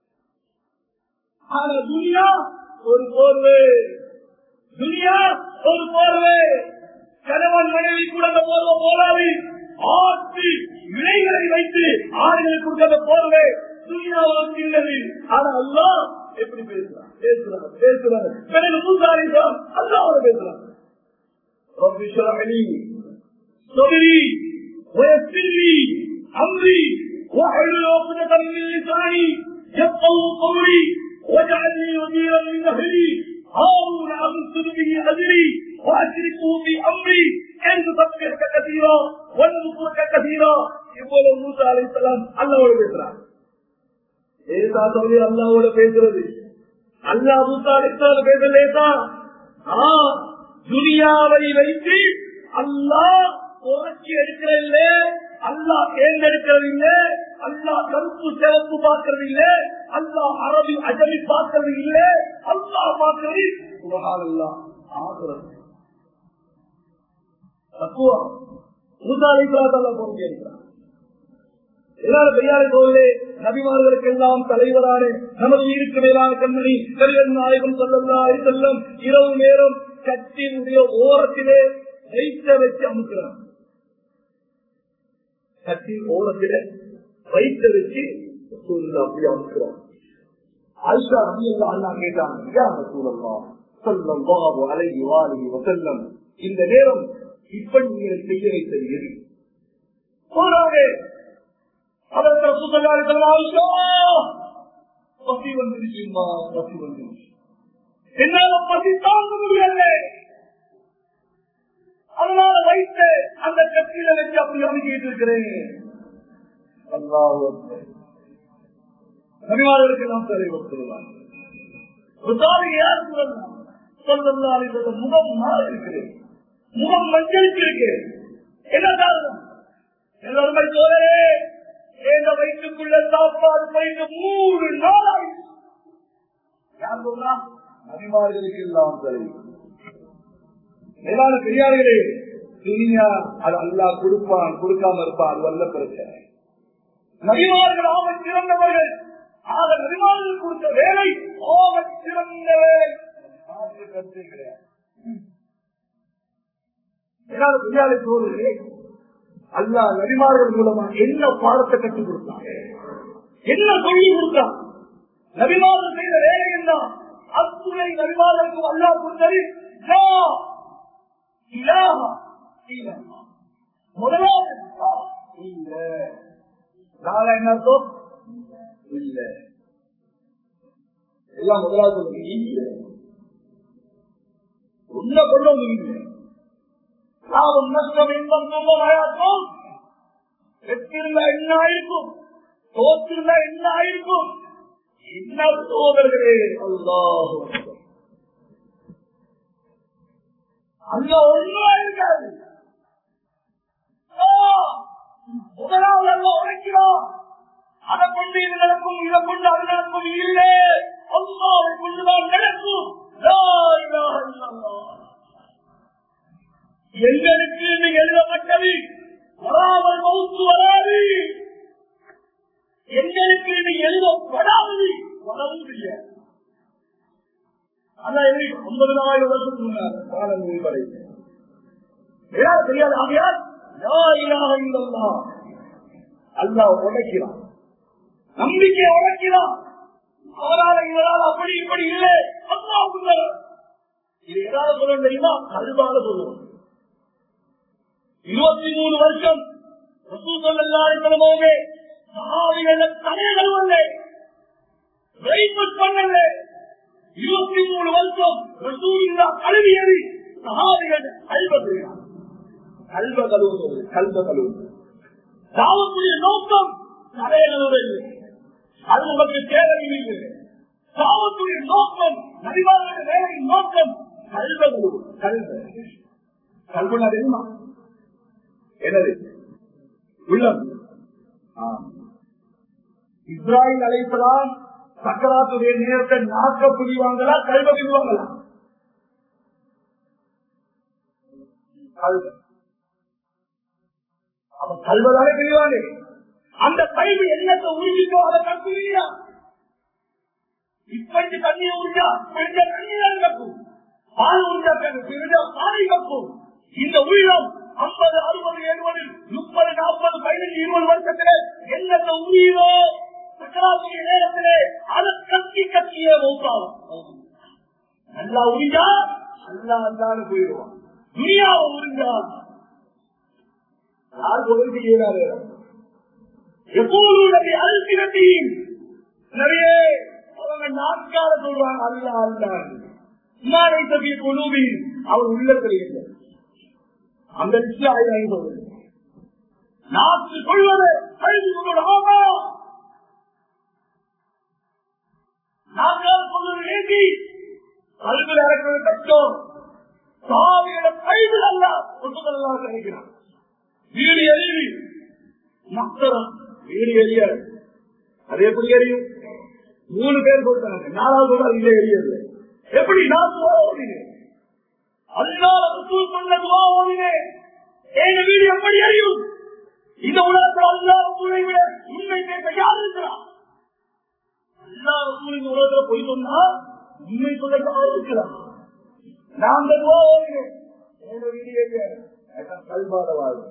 S1: ஆனா துனியா ஒரு போர்வை, துனியா ஒரு போர்வை. கணவன் மனைவி கூட அந்த போர்வை போராடி ஆட்சி விலைகளை வைத்து ஆடுகளுக்கு கொடுக்கிற போர்வை துனியாவில் சின்னது. ஆனா அல்லாஹ் எப்படி பேசுறான் பேசுறாங்க. பிறகு மூசா அலைஹிஸ்ஸலாம் அல்லாஹ்வோட பேசுறாங்க. رب اشرح لي صدري ويسر لي امري واحلل عقدة من لساني يفقهوا قولي واجعل لي وزيرا من اهلي هارون اشدد به اجري واشركه في امري ان تسبحك كثيرا ونذكرك كثيرا. இவ்வளவு மூசா அலைஹிஸ்ஸலாம் அல்லாஹ்வோட பேசுறாங்க. ஏசா சொல்லி அல்லாஹ்வோட பேசுறது. அல்லாஹ் மூசா அலைஹிஸ்ஸலாம் பேசலேசா. துனியாவை வைத்து அல்லாஹ் புரட்சி எடுக்கிறது, அல்லாஹ் தேர்ந்தெடுக்கிறது இல்லை, அல்லாஹ் கருப்பு சிவப்பு பார்க்கறது இல்லை, அல்லாஹ் அரபி அஜமி பார்க்கறது இல்லை, அல்லாஹ் பார்க்கறது சுப்ஹானல்லாஹ் ஆகிறது. தக்குவா மூசா அலைஹிஸ்ஸலாம் போகிறார். எல்லாரும் பெரியாரை போலே நபிமார்களுக்கு எல்லாம் தலைவரான நமது உயிருக்கு மேலான கண்மணி கலியன் நாயகம் ஸல்லல்லாஹு அலைஹி வஸல்லம் இரவு நேரம் கட்டினுடைய ஓரத்திலே வைத்த வச்சு அமுக்கிறார். கட்டின் ஓரத்திலே வைத்த வச்சு அப்படி அமுக்கிறார். ஆயிஷா ரலியல்லாஹு அன்ஹா கேட்டாங்க, யா ரசூலல்லாஹ் ஸல்லல்லாஹு அலைஹி வஸல்லம் இந்த நேரம் இப்படி நீங்கள் செய்ய வைத்தது எது? போறாங்க. அதற்கு ரசூலுல்லாஹி ஸல்லல்லாஹு அலைஹி வஸல்லம் பசி வந்துருச்சுமா, பசி வந்துருச்சு, என்னால பசி தாங்க முடியல, அதனால வைத்து அந்த கட்டில வச்சு அப்படி அமைக்கிட்டு இருக்கிறேன். அல்லாஹ் நபிமார்களுக்கு நாம் தலைவர் சொல்லுவாங்க. முகம் மாறி இருக்கிறேன், முகம் மஞ்சளிச்சு இருக்கிறேன். என்ன காரணம்? எல்லாரும் சோழரே எங்க வயிற்றுக்குள்ள சாப்பாடு போயிட்டு 3 நாள் ஆயிடுச்சு. யார் சொன்னா? நபிமார்களுக்கு எல்லாம் தலைவர். மேலான பெரியார்களே, துனியா அது அல்லாஹ் கொடுப்பான், கொடுக்காம இருப்பான், அது வல்ல பிரச்சனை. நபிமார்கள் ஆக சிறந்தவர்கள், ஆக நபிமார்கள் கொடுத்த வேலை ஆக சிறந்த வேலை, கருத்தே கிடையாது. மேலான பெரியாரை சோழர்களே, அல்லாஹ் நபிமார்கள் மூலமா என்ன பாடத்தை கற்றுக் கொடுத்தான், என்ன சொல்லி கொடுத்தான்? நபிமார்கள் செய்த வேலை என்ன? அத்துணை நபிமார்களுக்கும் அல்லாஹ் கொடுத்தது முதலாவது இல்ல. நாளை என்ன அர்த்தம்? இல்ல. எல்லாம் முதலாவது இல்ல. உன்ன கொண்டு வந்து லாபம் நஷ்டம் இன்பம் துன்பம் அயாசம் வெற்றிருந்தா என்ன ஆயிருக்கும், தோற்றிருந்தா என்ன ஆயிருக்கும்? என்ன சோதர்களே, அல்லாஹ் அங்க ஒன்றும் இருக்காது. முதலாவது அல்ல உழைக்கிறோம், அதை கொண்டு இது நடக்கும், இதை கொண்டு அது நடக்கும் இல்லை, அல்லாஹ்வை கொண்டுதான் நடக்கும். எங்களுக்கு எழுதப்பட்டது வராமல் மௌத்து வராது, எங்களுக்கு எழுதப்படாதது வரவும் முடியாது. அதான் 9,000 வருஷத்துக்கு முன்னாடி காலம் படைத்து தெரியாது. ஆகையால் அல்லாஹ் உழைக்கிறான், நம்பிக்கையை உழைக்கிறான். அவரால் இவரால் அப்படி இப்படி இல்லை, அல்லாஹ் இது ஏதாவது சொல்ல தெரியுமா? கல்வாக சொல்லுவோம். 23 வருஷம் ரசூல் ஸல்லல்லாஹு அலைஹி வஸல்லம் சஹாபிகள தலைகள் வல்லே ரைமத் பண்ணல. 23 வருஷம் ரசூலுல்லாஹ் கல்வியது சஹாபிகள் கல்வதுறாங்க. கல்வகலு தாவத்துடைய நோக்கம் தலைகளுடைய அது உங்களுக்கு தேவையில்லை. தாவத்துடைய நோக்கம் நபிமார்களுடைய வேலையின் நோக்கம் கல்வகலு. கல்வனா தெரியுமா? என்னது? உள்ளம். இஸ்ராயில் அலைஹிஸ்ஸலாம் சக்கராத்துடைய நேரத்தை நாக்க புரிவாங்களா, கல்வ புரிவாங்களா? அவன் கல்வதானே புரிவாங்க. அந்த கல்வி என்னத்தை உறுதிக்கோ அதை கற்குவீங்களா? இப்படி தண்ணியை உறிஞ்சா தண்ணீர் கக்கும், பால் உறிஞ்சா பாலை கக்கும். இந்த உள்ளம் 50, 60, 70, 30, 40, 15, 20 வருஷத்திலே என்னத்தை உயிரோ சக்கராத்துடைய நேரத்திலே அதை கத்தியே மௌத்தாகும். நல்லா உரிஞ்சா அல்லான்னு போயிடுவான். துனியாவை உரிஞ்சா யாருக்கு உதவி செய்யறாரு? எப்போது அல்பினத்தையும் நிறைய அவங்க நாட்கால சொல்றாங்க அல்லா இம்மானை தவிய குழுவில் அவர் உள்ளத்தில் இல்லை. அந்த விஷயம் சொல்றது நாட்டு கொள்வது அழிந்து கொள்வது. ஆமா, நாட்கால சொல்வது ஏந்தி கல்வியில் இறக்கிறது கஷ்டம். சாவியோட கைது அல்ல ஒட்டுதலாக நினைக்கிறான். வீடு எரிவி மக்தரம் வீடு எரியாது. அது எப்படி எரியும்? 3 பேர் கொடுத்தாங்க, 4வது சொல்றாரு இல்ல எரியாது. எப்படி? நான் ஓடினேன், அதனால சொன்னதுவா ஓடினேன். எங்க வீடு எப்படி எரியும்? இந்த உலகத்தில் அல்லாஹ்வை விட உண்மை பேச யார் இருக்கிறார்? அல்லாஹ் இந்த உலகத்தில் போய் சொன்னா உண்மை சொல்ல யார் இருக்கிறார்? நாங்கள் ஓடினேன், எங்க வீடு எரியாது. கல்வாத வாழ்க்கை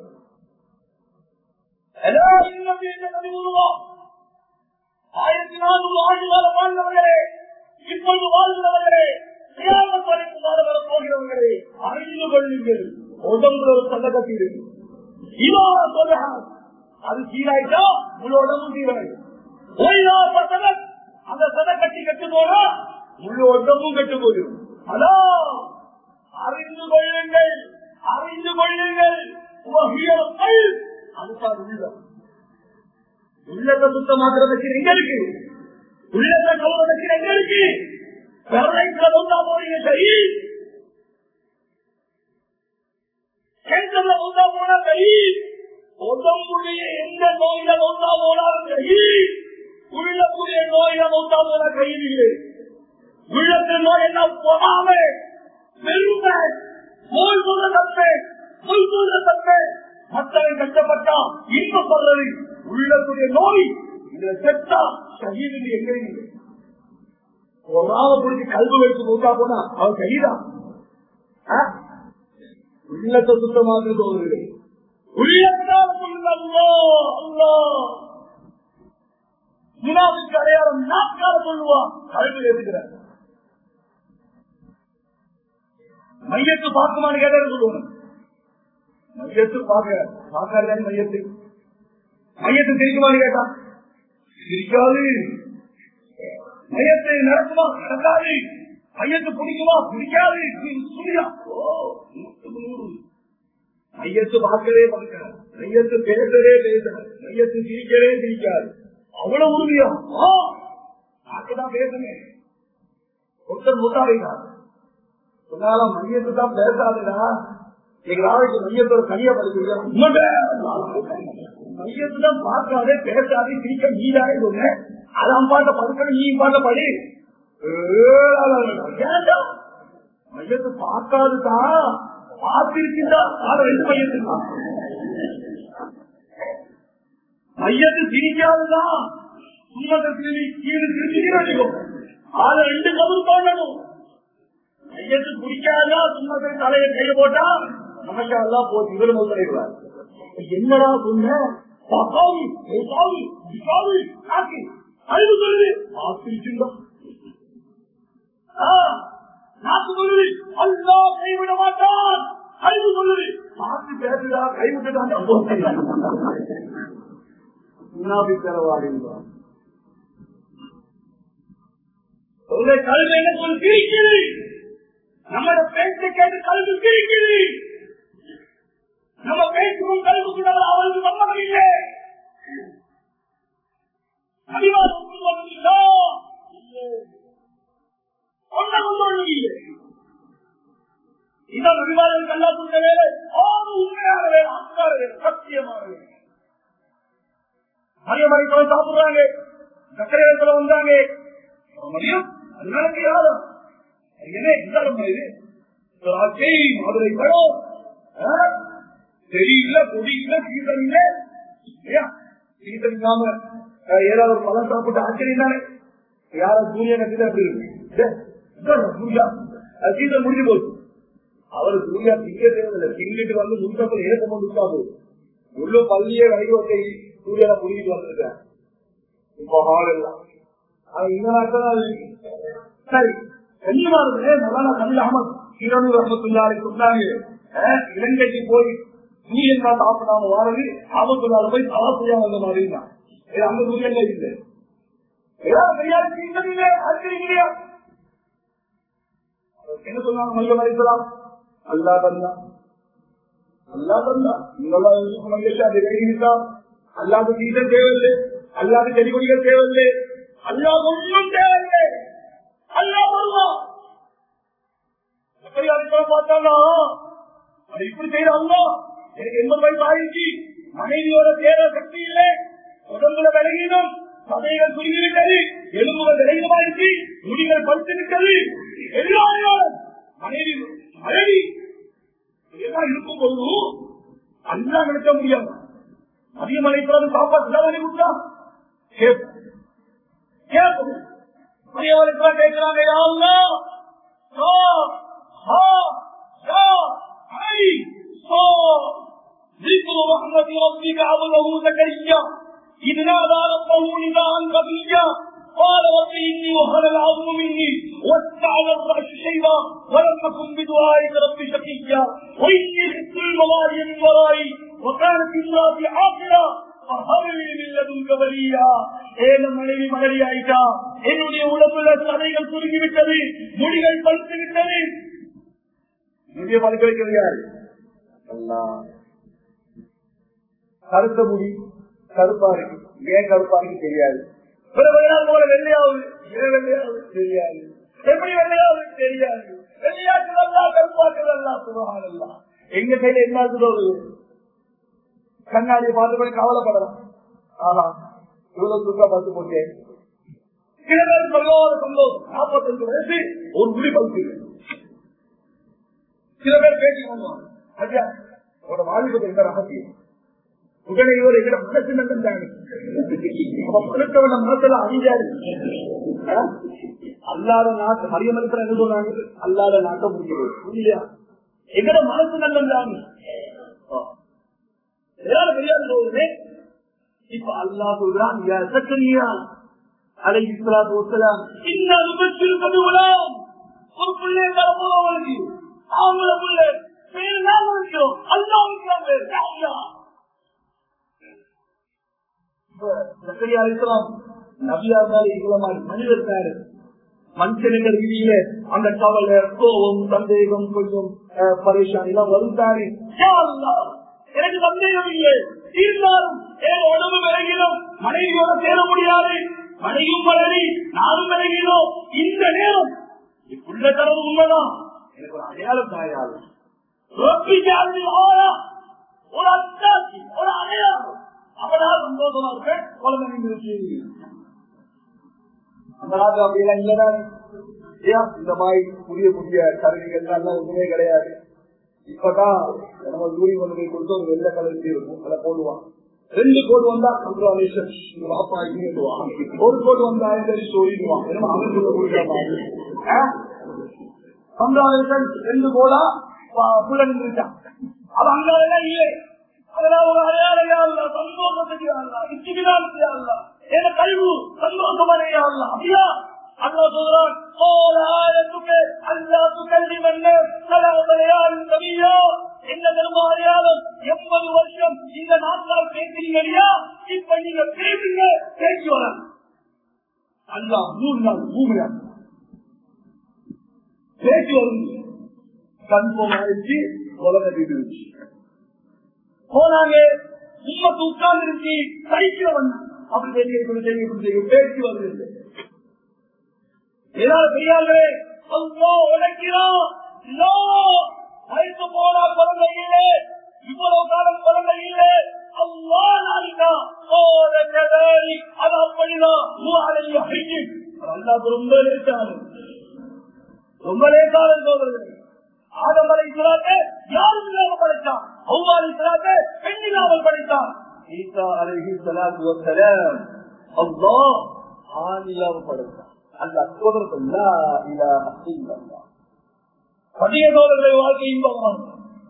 S1: உருவம் 1400 ஆண்டுகால வாழ்ந்தவர்களே, இப்பொழுது வாழ்ந்தவர்களே, போகிறவர்களே, அறிந்து கொள்ளுங்கள். உடம்புல ஒரு சண்டை கட்டிடு சொல்ற அது சீராயிட்டா முழு உடம்பும் சீராயிடும். அந்த சண்டை கட்டி கட்டு போனா முழு உடம்பும் கட்டு போயிடும். அதான் அறிந்து கொள்ளுங்கள், அறிந்து கொள்ளுங்கள். அதுதான் உள்ளம். உள்ளத்தை சுத்தமாக்குற வச்சு எங்களுக்கு, உள்ளத்தை கவலை வச்சு எங்களுக்கு போறீங்க. சரி, கேட்கல ஒன்றா போனா சரி, உடம்புடைய எந்த நோயில ஒன்றா போனாலும் சரி, உள்ளக்கூடிய நோயில ஒன்றா போனா கையிலே உள்ளத்தின் நோய் என்ன போகாம பெருமை போல் சொல்ற தன்மை, பொய் சொல்ற தன்மை, மற்றவன் கஷ்டப்பட்டா இன்பப்படுறது உள்ளக்கூடிய நோய். இதுல செத்தா சகிது எங்க ஒரு நாளை பிடிச்சி கல்வி வைத்து போட்டா போனா அவன் சகிதான். உள்ளத்தை சுத்தமாக தோன்றுகிறது. உள்ளத்தால் முனாவுக்கு அடையாளம் நாட்கால சொல்லுவான். கல்வி ஏற்றுக்கிறார். மையத்து பார்க்குமான்னு கேட்டாரு சொல்லுவாங்க. மையத்து பார்க்காது. மையத்தை சிரிக்குமான்னு கேட்டா சிரிக்காது. மையத்தை நடக்குமா? நடக்காது. மையத்து பிடிக்குமா? பிடிக்காது. மையத்து பார்க்கவே பார்க்காது. மையத்து பேசவே பேசாது. மையத்து சிரிக்கவே சிரிக்காது. அவ்வளவு உறுதியா பார்க்கதான் பேசுனேன். ஒருத்தர் முட்டாளிதான் சொன்னாலும் மையத்து தான் பேசாதுடா. எங்க நாளைக்கு மையத்தோட தனியா படிக்க மையத்துதான் பார்க்காதே பேசாதே சிரிக்க நீதானே சொன்ன. அதான் பாட்ட படுக்கணும், நீ பாட்ட படி. மையத்து பார்க்காதுதான், பார்த்திருக்கின்றா. மையத்துதான் மையத்து சிரிக்காதுதான். கீழே சிரிச்சுக்கிறோம். ஆள 2 கபர் போடணும். மையத்து பிடிக்காதா சும்மா தலையை கைய போட்டா நமக்கு எல்லாம் போச்சு. இவரு முதலைவார். என்னடா சொன்ன? அறிவு சொல்லுது பார்த்திருக்கின்றோம். நாக்கு சொல்லுது அல்லா கைவிட மாட்டான். அறிவு சொல்லுது பார்த்து பேசுடா, கைவிட்டுதான். கல்வி என்ன சொல்லி சிரிக்குது. நம்மளோட பேச்சை கேட்டு கல்வி சிரிக்குது. நம்ம பேச்சுக்கும் கல்விக்குள்ள அவருக்கு சம்மதம் இல்லை. இதான் அபிமானம் கல்லா கொடுத்த வேலை. உண்மையான வேலை, அக்கார வேலை, சத்தியமான வேலை. மரியாதை சாப்பிடுறாங்க, சக்கரை வந்தாங்க. மதியம் அதனால யாரும் என்ன இருந்தாலும் மதுரை படம் தெரியல, கொடி இல்ல, சீசன் இல்ல. சீசன் இல்லாம ஏதாவது ஒரு பழம் சாப்பிட்டு ஆச்சரியம் தானே. யாரும் சூரிய நட்சத்திரம் சீசன் முடிஞ்சு போச்சு. அவரு சூர்யா திங்க தேவையில்லை, திங்கிட்டு வந்து முன்கப்பல் ஏற்க முன்னுக்கா போகுது. உள்ள பள்ளியே வரைகோட்டை சூர்யாவை புரிஞ்சிட்டு வந்திருக்கேன். இப்ப ஹால் எல்லாம் இந்த நாட்கள் சரி கண்ணியமானே மௌலானா கபீர் அஹமத் ஈரோடு ரஹ்மத்துல்லாஹி சொன்னாங்க, இலங்கைக்கு போய் நீ என்ன சாப்பிடாம வாரது ஆபத்துள்ளால போய் தவா செய்ய வந்த மாதிரி தான். அந்த சூரியன்ல இல்லை என்ன சொன்னாங்க மல்லம் அழைக்கலாம் அல்லா தந்தா அல்லா தந்தா நீங்களாம் மங்கேஷா தெரிவித்தா அல்லாத சீசன் தேவையில்லை, அல்லாத செடி கொடிகள் தேவையில்லை, அல்லாத ஒன்றும் தேவையில்லை. அல்லா வருவான் பார்த்தானா அது இப்படி செய்யறாங்க. எனக்கு 80 வயசு ஆயிடுச்சு, மனைவியோட தேர சக்தி இல்லை, உடம்புல விலகினம், சதைகள் சுருங்கிவிட்டது, எலும்புகள் விலகினமாயிடுச்சு, முடிகள் படுத்து விட்டது, எல்லாரும் மனைவி மனைவி எல்லாம் இருக்கும் போது அல்லா நினைக்க முடியாது. அதிகம் அழைக்கிறது சாப்பாடு செலவழி கொடுத்தா கேட்போம். கேட்கிறாங்க ذكر رحمة ربك عبده زكريا إذ نادى ربه نداء خفيا قال رب إني وهن العظم مني واستعن الرأس شيبا ولم أكن بدعائك رب شقيا وإني خفت الموالي من ورائي وكانت امرأتي عاقرا فهب لي من لدنك وليا. மனைவி மகரி ஆயிட்டா, என்னுடைய உடம்புல சதைகள் சுருங்கிவிட்டது, முடிகள் பழுத்து விட்டது. முடிய பழுக்க வைக்கிறது யாரு? கருத்த முடி கருப்பா இருக்கு, ஏன் கருப்பா இருக்கு தெரியாது. போல வெள்ளையாவது, ஏன் வெள்ளையாவது தெரியாது, எப்படி வெள்ளையாவது தெரியாது. வெள்ளையாக்குதல்லா கருப்பாக்குதல்லா சுபஹானல்லாஹ். எங்க கையில என்ன இருக்குது? கண்ணாடியை பார்த்து கவலைப்படலாம். ஆஹா இவ்வளவு சுக்கா பார்த்து போட்டேன். சில பேர் சொல்லாத சந்தோஷம், 45 வயசு ஒரு குடி பகுதி. சில பேர் பேசிக்கொண்டு வாலிபத்தை எந்த ரகசியம் உடனே இவர் எங்க மனசு நந்தாங்க மறுத்தவன மனசுல அறிஞ்சாரு. அல்லாத நாட்டு மரியம் இருக்கிற என்ன சொன்னாங்க? அல்லாத நாட்டை முடிக்கிறது இல்லையா? எங்கட மனசு நந்தாங்க தெரியாது போகுது. இப்ப அல்லா சொல்றான் ஒரு பிள்ளை தரப்போது அவங்கள பிள்ளை பேர் நாம இருக்கிறோம், அல்லா நபியா இருந்தாலும் இவ்வளவு மனிதர் மனுஷனுக்கு விதியில அந்த கவலை கோபம் சந்தேகம் கொஞ்சம் பரேஷான் எல்லாம் வருந்தாரு. எனக்கு சந்தேகம் இல்லை, இருந்தாலும் உடம்பு விலகினோம், மனைவியோட சேர முடியாது, மனைவியும் வளரி நானும் விலகினோம். இந்த நேரம் இப்புள்ள தரவு உண்மைதான், எனக்கு ஒரு அடையாளம் தாயாரு ஒரு அத்தாட்சி ஒரு அடையாளம் அவனால் சந்தோஷமா இருக்க குழந்தை அந்த நாட்டு அப்படியெல்லாம் இல்லதான். இந்த மாதிரி புதிய புதிய கருவிகள் எல்லாம் ஒண்ணுமே கிடையாது. இப்பதான் நம்ம யூரி கொண்டு போய் கொடுத்து ஒரு வெள்ளை கலர் இருக்கும், அதை போடுவான். 2 கோடு வந்தா கண்ட்ரோலேஷன் வாப்பா இடுவான், ஒரு கோடு வந்தா சொல்லிடுவான். கண்ட்ரோலேஷன் 2 கோடா புலன் இருக்கான். அது அங்க இல்லை. அதெல்லாம் ஒரு அடையாளையா சந்தோஷத்துக்கு இச்சுவிதான் என கழிவு சந்தோஷமடையா அப்படியா? அல்லா சொல்றான் என்ன பெருமாறியாலும் 80 வருஷம் இந்த நாட்கள் பேசுறீங்க, இப்ப நீங்க பேசுங்க பேசி வர அல்லா 3 நாள் பூமியா பேசி வரும். கன்ஃபார்ம் ஆயிடுச்சு, உலகத்து போனாங்க. உண்மத்து உட்கார்ந்து இருக்கு, சைக்கிள் அப்படி செய்ய பேசி வருது. ஏதாவது பெரியார்களே உழைக்கிறோம், வயசு போனா குழந்தை இல்லை, இவ்வளவு காலம் குழந்தை இல்லை. அல்லா நாளிக்கா அது அப்படிதான் அல்லாஹ் ரொம்ப லேட்டாரு, ரொம்ப லேட்டாரு சொல்றது. ஆதம் அலைஹிஸ்ஸலாத்தை யாரும் இல்லாமல் படைத்தான், ஹவ்வா அலைஹிஸ்ஸலாத்தை பெண் இல்லாமல் படைத்தான். ஈசா அலைஹிஸ்ஸலாத்து வஸ்ஸலாம் அல்லாஹ் ஆண் இல்லாமல் படைத்தான். அந்த அற்புதத்தை லா இலாஹ இல்லல்லாஹ் அதிக சோழர்களை வாழ்க்கை இன்பம்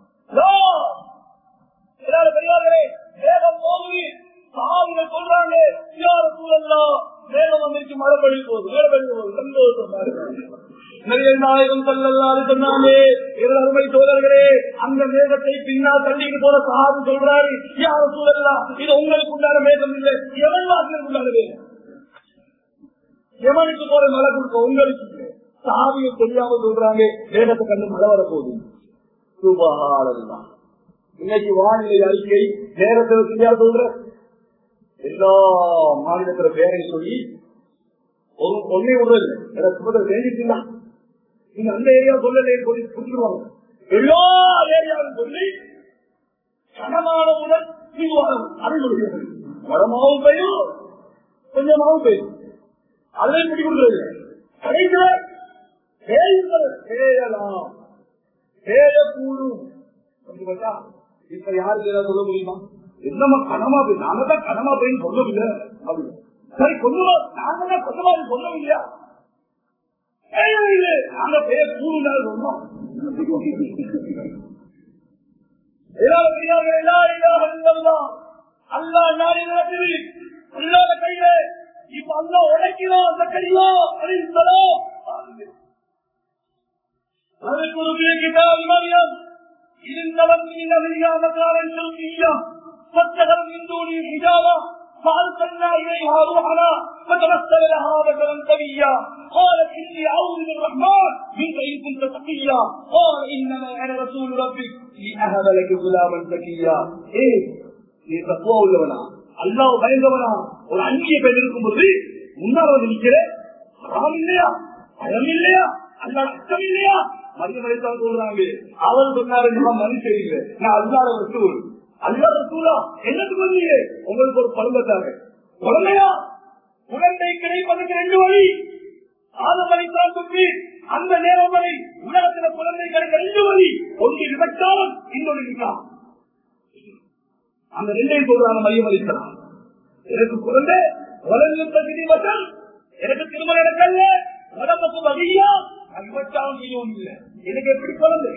S1: பெரியார்களே வேகம் போது சாமிகள் சொல்றாங்க வேகம் வந்துச்சு மழை பழி போகுது மழை பழி போகுது சந்தோஷமா நாயகம் சொல்லல்லாது சொன்னாங்க அருமை சோழர்களே அந்த மேகத்தை பின்னால் தள்ளிட்டு போற சாது சொல்றாரு யாரும் சூழலாம் இது உங்களுக்கு உண்டான மேகம் இல்லை எவன் வாசலுக்கு உண்டான வேகம் எவனுக்கு போற மழை கொடுக்க உங்களுக்கு சாமியை தெரியாம சொல்றாங்க வேகத்தை கண்டு மழை வர போகுது சுபஹானல்லாஹ். இன்னைக்கு வானிலை அறிக்கை நேரத்தில் சரியா சொல்ற எல்லா மாநிலத்துல பேரை சொல்லி ஒன்னே விடுறது எனக்கு வேண்டிட்டீங்களா நீங்க அந்த ஏரியா சொல்லலே சொல்லி புரிஞ்சுருவாங்க. எல்லா ஏரியாவும் சொல்லி கனமான முதல் அறிவுறுகிறது வடமாவும் பெய்யும் கொஞ்சமாவும் பெய்யும் அதை பிடி கொடுக்கிறது கடைசியில பேயலாம் பேயக்கூடும். இப்ப யாருக்கு ஏதாவது சொல்ல முடியுமா? என்னமா கனமா போய் நாங்க தான் கனமா போய் சொல்லவில்லை அப்படின்னு சரி கொஞ்சமா நாங்க தான் கொஞ்சமா சொல்லவில்லையா நாங்க பேர் கூடுதா சொன்னோம். அல்லா நாடி நடக்குது அல்லாத கையில இப்ப அல்லா உடைக்கிறோம் அந்த கையிலோ அறிவித்தலோ அதற்கு ஒரு கிதாப் மரியம் இருந்தவன் மீன் அறியாமக்காரன் சொல்லியா فاتخذ من دونه حجابا فأرسلنا إليها روحنا فتمثل لها بشرا سويا قالت إني أعوذ بالرحمن منك إن كنت تقيا قال إنما أنا رسول ربك لأهب لك غلاما زكيا إيه நீ தத்துவா உள்ளவனா அல்லாஹ் பயந்தவனா ஒரு அந்நிய பெண் இருக்கும் போது முன்னால் வந்து நிற்கிறேன் ஹராம் இல்லையா பயம் இல்லையா அல்லாஹ் அச்சம் இல்லையா மனிதன் சொல்றாங்க அவன் சொன்னாரு நான் மனுஷன் இல்லை நான் அல்லாஹ் ரசூல் அல்லா ரசூலா என்னத்துக்கு வந்தீங்க உங்களுக்கு ஒரு பருவத்தாங்க குழந்தையா குழந்தை கிடைப்பதற்கு 2 வழி ஆதமளித்தான் சொல்லி அந்த நேரம் வரை உலகத்தில் குழந்தை கிடைக்க 2 வழி ஒன்று விபச்சாரம் இன்னொரு நிக்காஹ் அந்த 2ஐயும் சொல்றாங்க மையம் அளிக்கலாம் எனக்கு குழந்தை வளர்ந்து எனக்கு திருமணம் நடக்கல உடம்புக்கு வகையா விபச்சாரம் செய்யவும் இல்லை எனக்கு எப்படி குழந்தை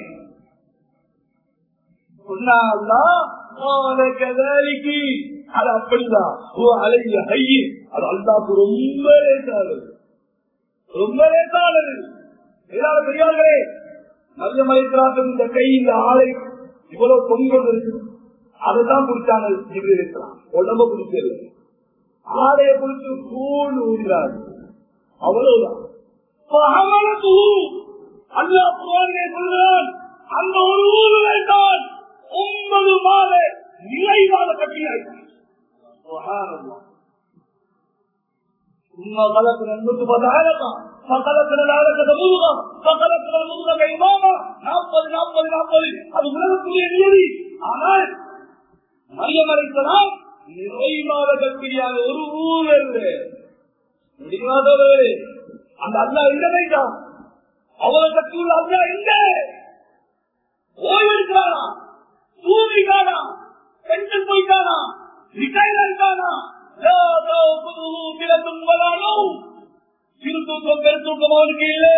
S1: சொன்னா அது அப்படிதான் அது அல்லாஹ்வுக்கு ரொம்ப லேசானது ரொம்ப லேசானது. பெரியார்களே மரியம் அலைஹிஸ்ஸலாம் இந்த கை இந்த ஆளை இவ்வளவு தொங்கொண்டு இருக்கு அதைதான் குடிச்சாங்க ஜிப்ரீல் அலைஹிஸ்ஸலாம் உடம்ப குடிச்சது ஆடையை குடிச்சு கூழ் ஊதினார் அவ்வளவுதான். அல்லாஹ் குர்ஆனிலே சொல்றான் அந்த ஒரு ஊரிலே தான் 9 மாத நிலைவாத கட்டியாயிட்டார். சுப்ஹானல்லாஹ். ثم خلقنا النطفة علقة فخلقنا العلقة مضغة فخلقنا المضغة عظاما 40 அது உலகத்துடைய நியதி. ஆனால் மரியம் அலைஹிஸ்ஸலாம் நிறைவாத கட்டியான ஒரு ஊர் முடிவாதவர்களே அந்த அல்லாஹ் எங்க போயிட்டான் அவரை கட்டியுள்ள அல்லாஹ் எங்க ஓய்வெடுக்கிறானா தூங்கிட்டானா பெண்கள் போயிட்டானா ரிட்டையர் ஆயிட்டானா சிறு தூக்கம் பெருத்தூக்கம் அவனுக்கு இல்லை.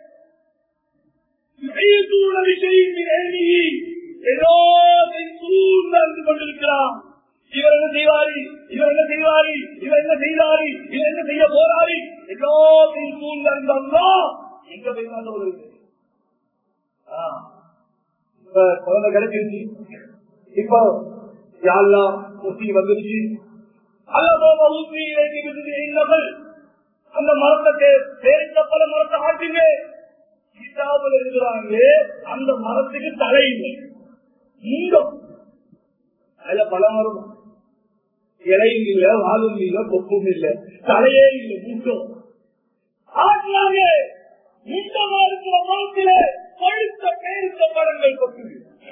S1: கொண்டிருக்கிறான் இவர் என்ன செய்வாரி இவர் என்ன செய்வாரி இவர் என்ன செய்தாரி இவர் என்ன செய்ய போறாரி எல்லாத்தையும் சூழ்ந்தா எங்க போய் ஒரு குழந்தை கிடைச்சிருச்சு. இப்ப யாரெல்லாம் முஸ்லி வந்துருச்சு அந்த மரத்தை பேரித்த பல மரத்தை ஆட்டுங்க கிதாபுல இருக்கிறாங்க. அந்த மரத்துக்கு தலை இல்லை மூங்கம் அதுல பல மரம் இலையும் இல்ல வாழும் இல்ல கொப்பும் இல்ல தலையே இல்லை மூங்கம் ஆட்டினாங்க. மூங்கமா இருக்கிற மரத்தில பழுத்த பேரித்த பழங்கள் கொட்டுது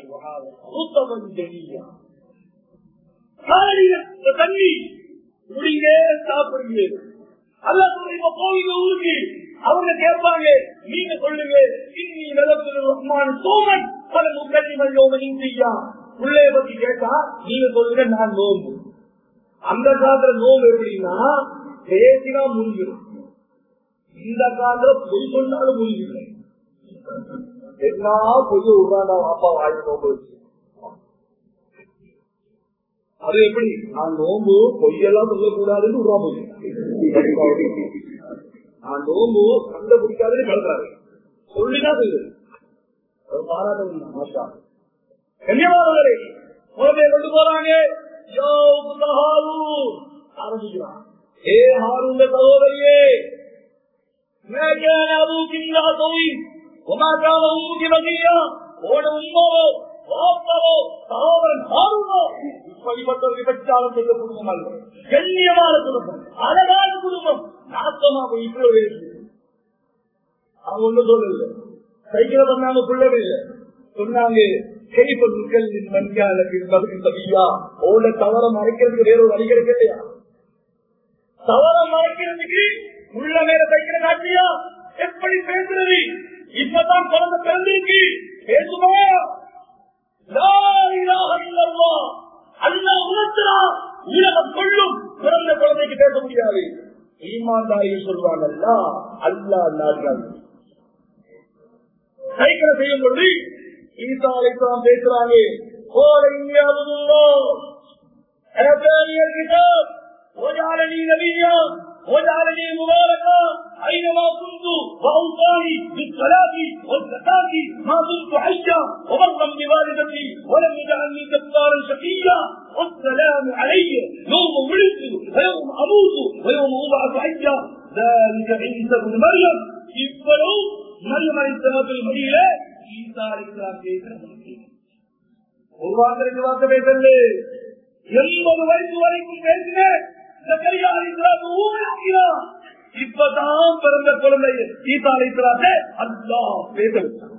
S1: தண்ணி குடிங்க சாப்பிடுங்க. அல்லாஹ் இப்ப கோவில ஊருக்கு அவங்க கேட்பாங்க நீங்க சொல்லுங்க இன்னி ரஹ்மான் சோமன் பல முக்கல்லிமல் யோமனின் செய்யா உள்ளே பத்தி கேட்டா நீங்க சொல்லுங்க நான் நோம்பு. அந்த காலத்துல நோம்பு எப்படின்னா பேசினா முடிஞ்சிடும். இந்த காலத்துல பொய் சொன்னாலும் முடிஞ்சிடும். என்ன கொஞ்சம் உருவாண்டா வாப்பா வாங்கி நோம்பு வச்சு. அது எப்படி நான் நோம்பு பொய்யெல்லாம் சொல்லக்கூடாதுன்னு உருவா போய் நான் நோம்பு சண்டை பிடிக்காதுன்னு கலந்தாரு சொல்லிதான் செய்யுது. பாராட்ட கண்ணியமானவர்களே குழந்தைய கொண்டு போறாங்க. ஆரம்பிக்கிறான். ஏ ஹாரூன் சகோதரியே, இப்படிப்பட்டவர்கள் பிரச்சாரம் செய்த குடும்பம் அல்ல, கண்ணியமான குடும்பம், அழகான குடும்பம். நாசமா போய் அவங்க ஒண்ணு சொல்லல, சைக்கிள பண்ணாங்க, பிள்ளை சொன்னாங்க தவற மறைக்கிறதுக்கு வேற ஒரு வழி கிடைக்கலையா? தவற மறைக்கிறதுக்கு உள்ள மேல சைக்கிள காட்டியா? எப்படி பேசுறது? இப்பதான் குழந்தை பிறந்திருக்கு, பேசுமா? அல்லா உணர்த்தா உலகம் கொள்ளும் பிறந்த குழந்தைக்கு பேச முடியாது. ஈமான்தாரிகள் சொல்வாங்கல்ல, அல்லா நாடுகள் சைக்கிளை செய்யும் பொழுது ஈசா அலைஹிஸ்ஸலாம் பேசுறாங்க. وجعلني نبيا وجعلني مباركا اينما كنت واوصاني بالصلاه والزكاه ما دمت حيا وبرا بوالدتي ولم يجعلني جبارا شقيا والسلام علي يوم ولدت ويوم اموت ويوم ابعث حيا ذلك عيسى ابن مريم. இவ்வளவு மரியம் அலைஹிஸ்ஸலாத்துல் மடியில ஈசா அலைஹிஸ்ஸலாம் பேசுறாங்க. ஒரு வார்த்தை ரெண்டு வார்த்தை பேசல, 80 வயசு வரைக்கும் பேசினேன். இப்பதான் பிறந்த குழந்தை ஈசா அலைஹிஸ்ஸலாத்தை அல்லாஹ் பேச வச்சான்.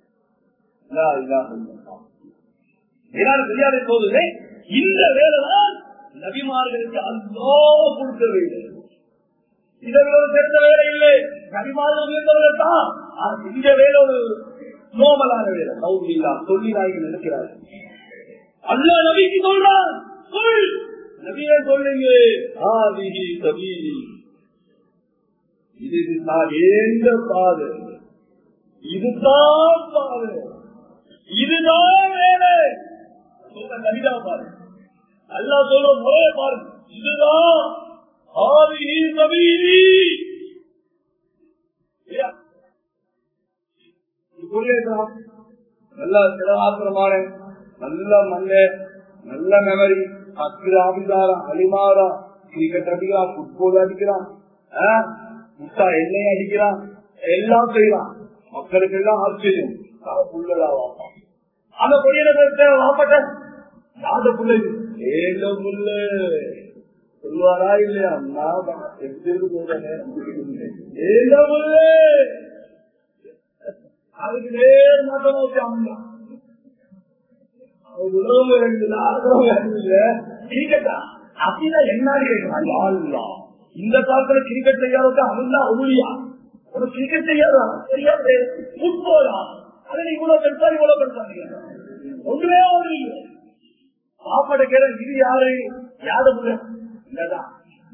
S1: தெரியாத போது இந்த வேலைதான் நபிமார்களுக்கு அல்லாஹ் கொடுத்த வேலை. இதோட சேர்ந்த வேலை இல்லை, நபிமார்கள் உயர்ந்தவர்கள் தான். இந்த வேலை ஒரு நோமலான வேலை. சொல்லி நாய்கள் நினைக்கிறார்கள். அல்லாஹ் நபிக்கு சொல்றான், நபியே சொல்லுங்க, இது நான் ஏந்த பாதை, இதுதான் பாதை, இதுதான் வேலை. சொல்ற நபிதா பாரு, அல்லாஹ் சொல்ற முறையை பாரு, இதுதான் ஆதிஹி சபீலி. நல்ல சிறவாத்திரமான நல்ல மல்ல நல்ல மெமரி, அக்கிர ஆபிதாரா அலிமாரா, கிரிக்கெட் அடிக்கிறான், புட்பால் அடிக்கிறான், முட்டா எண்ணெய் அடிக்கிறான், எல்லாம் செய்யறான். மக்களுக்கு எல்லாம் ஆச்சரியம். அந்த பொடியை வாப்பட்ட யாத புள்ளை ஏழு புள்ள சொல்லுவாரா இல்லையா? அதுக்கு நேர் மாற்றம் வச்சு அவங்க இந்த காலத்துல கிரிக்கெட் செய்யாத அவன்தா ஊழியா, ஒரு கிரிக்கெட் செய்யாதா தெரியாது, ஃபுட்பாலா அதை நீ இவ்வளவு பெருசா இவ்வளவு பெருசா ஒன்றுமே ஒன்று சாப்பாடு கேட. இது யாரு யாரு இல்லதான்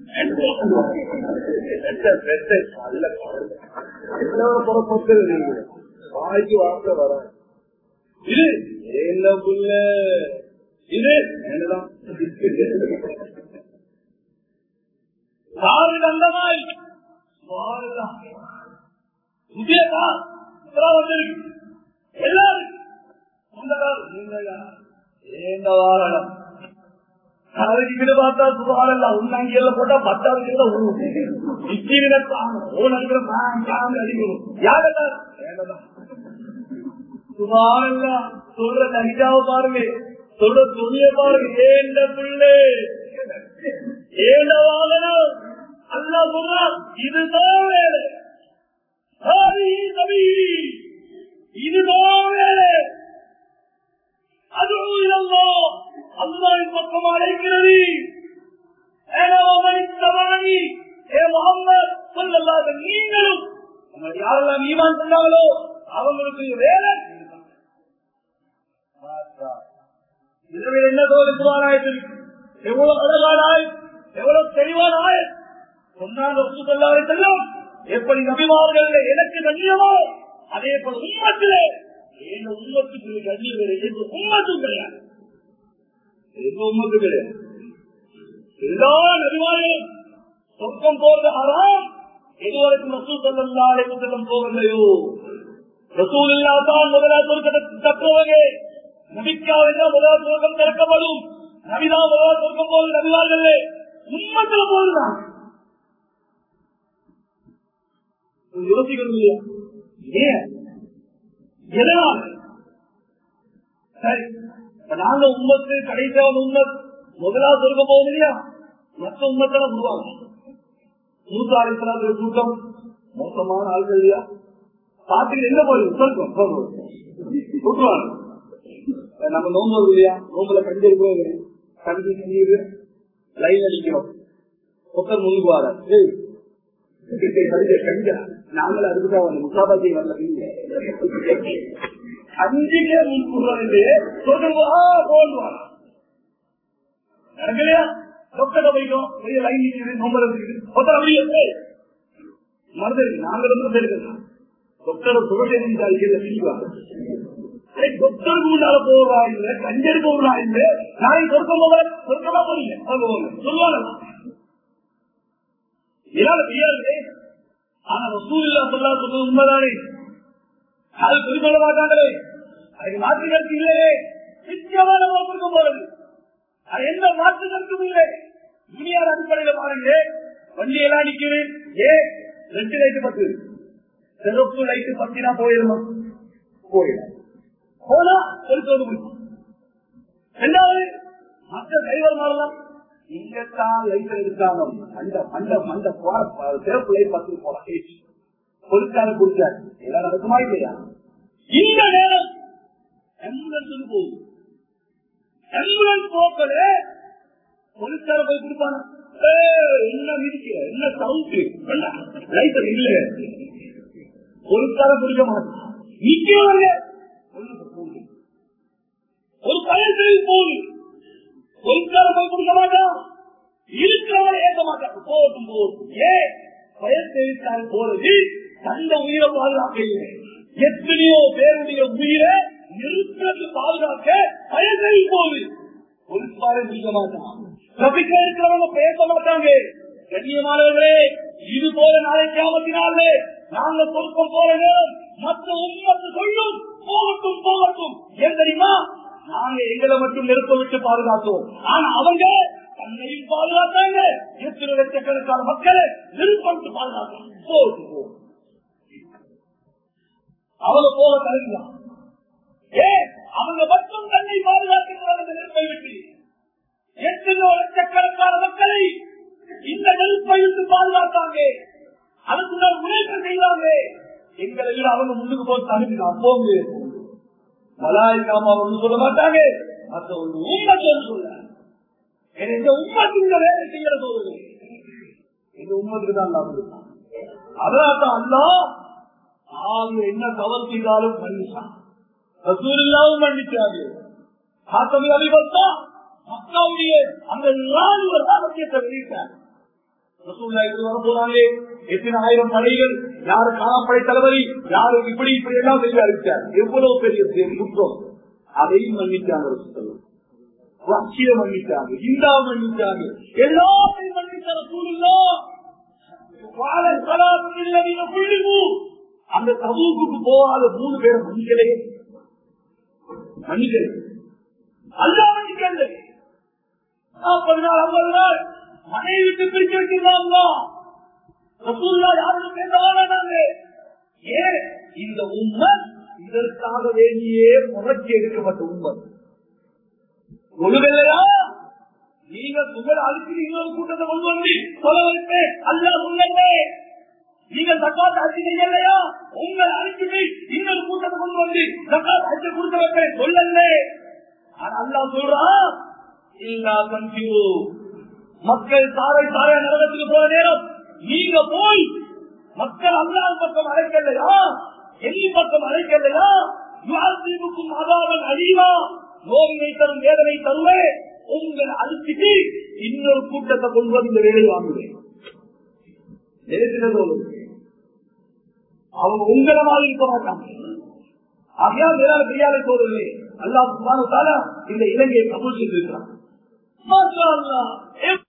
S1: வாய்க்கு வார்த்தை வர இது என்ன புள்ள, இது என்னதான் அந்தமாய் எல்லாரும் அதுக்கு பார்த்தா சுகாரல்ல உன்னாங்கில போட்டா 10வது அடிக்கணும். யாரதான் சுகாரல்ல சொல்ற நகிதாவை பாருங்க, சொல்ற துணிய பாருங்க. ஏண்ட பிள்ளை ஏண்ட வாகனம் அல்லா சொல்றான், இதுதான் வேலை, இதுதான் வேலை. அது அல்லாஹ்வின் பக்கம் அழைக்கிறது. நீங்களும் யாரெல்லாம் ஈமான் சொன்னாங்களோ அவங்களுக்கு வேலை. என்ன தோல்வி எவ்வளவு அழகான ஆயத், எவ்வளவு தெளிவான ஆயத் சொன்னாங்க. எப்படி நபிமார்கள் எனக்கு கண்ணியமோ
S2: அதே போல உம்மத்திலே எங்க உம்மத்துக்கு கண்ணியம் கிடையாது, எங்க உம்மத்தும் கிடையாது, எங்க உம்மத்து கிடையாது. எல்லா நபிமார்களும் சொர்க்கம் போறது ஹராம். எதுவரைக்கும் ரசூல் ஸல்லல்லாஹு அலைஹி வஸல்லம் போகலையோ, ரசூல் இல்லாதான் முதலாவது சொர்க்கத்தை தட்டுவங்க. நபிக்காக முதலாவது சொர்க்கம் திறக்கப்படும். நபிதான் முதலாவது சொர்க்கம் போது நபிவார்கள் உம்மத்துல போதுதான். யோசிக்கணும் இல்லையா? ஏன் எதனால்? சரி, நாங்க உம்மத்து கடைசியான உம்மத் முதலாவது சொர்க்கம் போகும் இல்லையா? மற்ற உம்மத்தெல்லாம் விடுவாங்க. மூசா அலைஹிஸ்ஸலாத்துடைய கூட்டம் மோசமான ஆள்கள் இல்லையா? பாத்துக்கு எங்க போயிடும் சொர்க்கம் விட்டுவாங்க. நம்ம நோம்பு வரும் இல்லையா? நோம்புல கஞ்சி எடுக்கிறோம், கஞ்சி நீர் லைன் அடிக்கிறோம். ஒருத்தர் முன்னுக்கு வார கஞ்சா நாங்களும் அதுக்குதான் வந்து முசாபாஜி வரல அஞ்சுக்கே முன்னுக்கு போடுவாங்க. நடக்கலையா? டாக்டர் போயிட்டோம், பெரிய லைன் நிற்கிறது, நோம்புல இருக்குது. ஒருத்தர் அப்படியே மருந்து நாங்கள் வந்து எடுக்கலாம். டாக்டரை சுகசேரிக்கு பிடிக்குவாங்க. டாக்டருக்கு முன்னால போவா இல்ல, கஞ்சருக்கு போவா இல்ல, நாளைக்கு சொர்க்கமா போறீங்க சொல்லுவாங்க. இதனால தெரியாது. ஆனா ரசூலுல்லாஹி ஸல்லல்லாஹு அலைஹி வஸல்லம் உண்மைதானே, அது குறிப்பிட மாட்டாங்களே, அதுக்கு மாற்று கருத்து இல்லையே. நிச்சயமான சொர்க்க போறது அது எந்த மாற்று கருத்தும் இல்லை. துணியார் அடிப்படையில பாருங்க, வண்டியெல்லாம் நிக்குது, ரெண்டு லைட்டு பத்து, சிறப்பு லைட்டு பத்தினா போயிடுமா? போயிடும். போனா செலுத்தோடு முடியும். ரெண்டாவது மற்ற டிரைவர் மாறலாம், இங்கத்தான் லைட் எடுத்தாங்க, அந்த சிறப்பு லைட் பத்து போலாம், பொருட்கார குடிச்சாரு. எல்லாம் நடக்குமா இல்லையா? இந்த நேரம் ஆம்புலன்ஸ் போகுது, ஆம்புலன்ஸ் போக்கல பொருட்கார போய் கொடுப்பாங்க. என்ன மிதிக்க, என்ன சவுண்ட், லைட் இல்ல, பொருட்கார குடிக்க மாட்டாங்க. நிக்கிறவங்க ஒரு பயத்தில் போகுது, பொருட்கார போய் கொடுக்க மாட்டான், இருக்கிறவங்க ஏற்க மாட்டாங்க. போகட்டும் போகட்டும். பயத்தெழுத்தால் போறது தந்த உயிரை பாதுகாக்க இல்லை. எத்தனையோ பேருடைய உயிரை நிறுத்தத்து பாதுகாக்க பயத்தில் போகுது, பொருட்கார பிடிக்க மாட்டான். ரபிக்க இருக்கிறவங்க பேச மாட்டாங்க. கண்ணியமானவர்களே, இது போல நாளைக்கு ஆபத்தினாலே நாங்க சொர்க்கம் போற நேரம் மற்ற உண்மத்து சொல்லும் போகட்டும் போகட்டும். ஏன் தெரியுமா? நாங்க எங்களை மட்டும் நெருப்ப விட்டு பாதுகாத்தோம், ஆனா அவங்க தன்னையும் பாதுகாத்தாங்க. எத்தனை லட்சக்கணக்கான மக்களை நெருப்பட்டு பாதுகாத்தாங்க. போகட்டும் போ, அவங்க போக தருகிறான். அவங்க மட்டும் தன்னை பாதுகாக்கிறாங்க நெருப்பை விட்டு. எத்தனையோ லட்சக்கணக்கான மக்களை இந்த நெருப்பை விட்டு பாதுகாத்தாங்க. அதுக்கு நான் முயற்சி செய்வாங்க. எங்களை விட அவங்க முன்னுக்கு போட்டு அனுப்பினான். போங்க, மலாய்க்காம ஒண்ணு சொல்ல மாட்டாங்க, மற்ற ஒரு உண்மத்தை சொல்ல. இந்த உண்மத்துக்கு வேலை செய்யற போது இந்த உண்மத்துக்கு தான் லாபம் இருக்கான். அதனால்தான் அல்லா என்ன தவறு செய்தாலும் மன்னிச்சான், ரசூலுல்லாஹ்வும் மன்னிச்சாங்க. காத்தமி அபிபத்தா மக்காவுடைய அந்த ராணுவ ராஜ்யத்தை வெளியிட்டார். ரசூலுல்லாஹ் இது வர போறாங்க, எத்தனை ஆயிரம் படைகள், யாரு காணப்படை தளபதி, யாரு இப்படி இப்படி எல்லாம் செய்ய அறிவித்தார். எவ்வளவு பெரிய குற்றம், அதையும் மன்னிச்சாங்க. ரஷ்யா மன்னிச்சாங்க, இந்தா மன்னிச்சாங்க, எல்லாத்தையும் மன்னிச்சாங்க. ரசூலுல்லாஹ் அந்த தபூக்குக்கு போகாத 3 பேரை மன்னிக்கலே, மன்னிக்கல. அல்லா மன்னிக்கல. 40 நாள் 50 நாள் மனைவி விட்டு பிரிச்சு வச்சிருந்தாங்க. ரசூலுல்லாஹ் யாரும் பேசவானாங்க. ஏன்? இந்த உம்மத் இதற்காக வேண்டியே புரட்சி எடுக்கப்பட்ட உம்மத். ஒழுங்கல்லையா? நீங்க உங்களை அழிச்சு இன்னொரு கூட்டத்தை கொண்டு வந்து சொல்ல வைப்பே அல்ல உண்மையே. நீங்க ஜக்காத் அரிசி செய்யலையா? உங்களை அழிச்சு இன்னொரு கூட்டத்தை கொண்டு வந்து ஜக்காத் அரிசி கொடுக்க வைப்பேன் சொல்லல. ஆனா அல்லாஹ் சொல்றான், இல்லா கன்சிரு, மக்கள் தாரை தாரை நரகத்துக்கு போற நேரம் நீங்க போய் மக்கள் அல்லாஹ் பக்கம் அழைக்கலையா, எல்லி பக்கம் அழைக்கலையா, யுஆஸிபுக்கும் அஸாபன் அலீமா, நோவினை தரும் வேதனை தருவே, உங்களை அழிச்சிட்டு இன்னொரு கூட்டத்தை கொண்டு வந்து இந்த வேலை வாங்குவேன். அவங்க உங்களமாக இருக்க மாட்டாங்க. ஆகையால் வேளாண் பெரியாரை சோதரே அல்லாஹ் சுப்ஹானஹு வ தஆலா இந்த இலங்கையை கபூல் செய்திருக்கிறார். மாஷா அல்லாஹ்.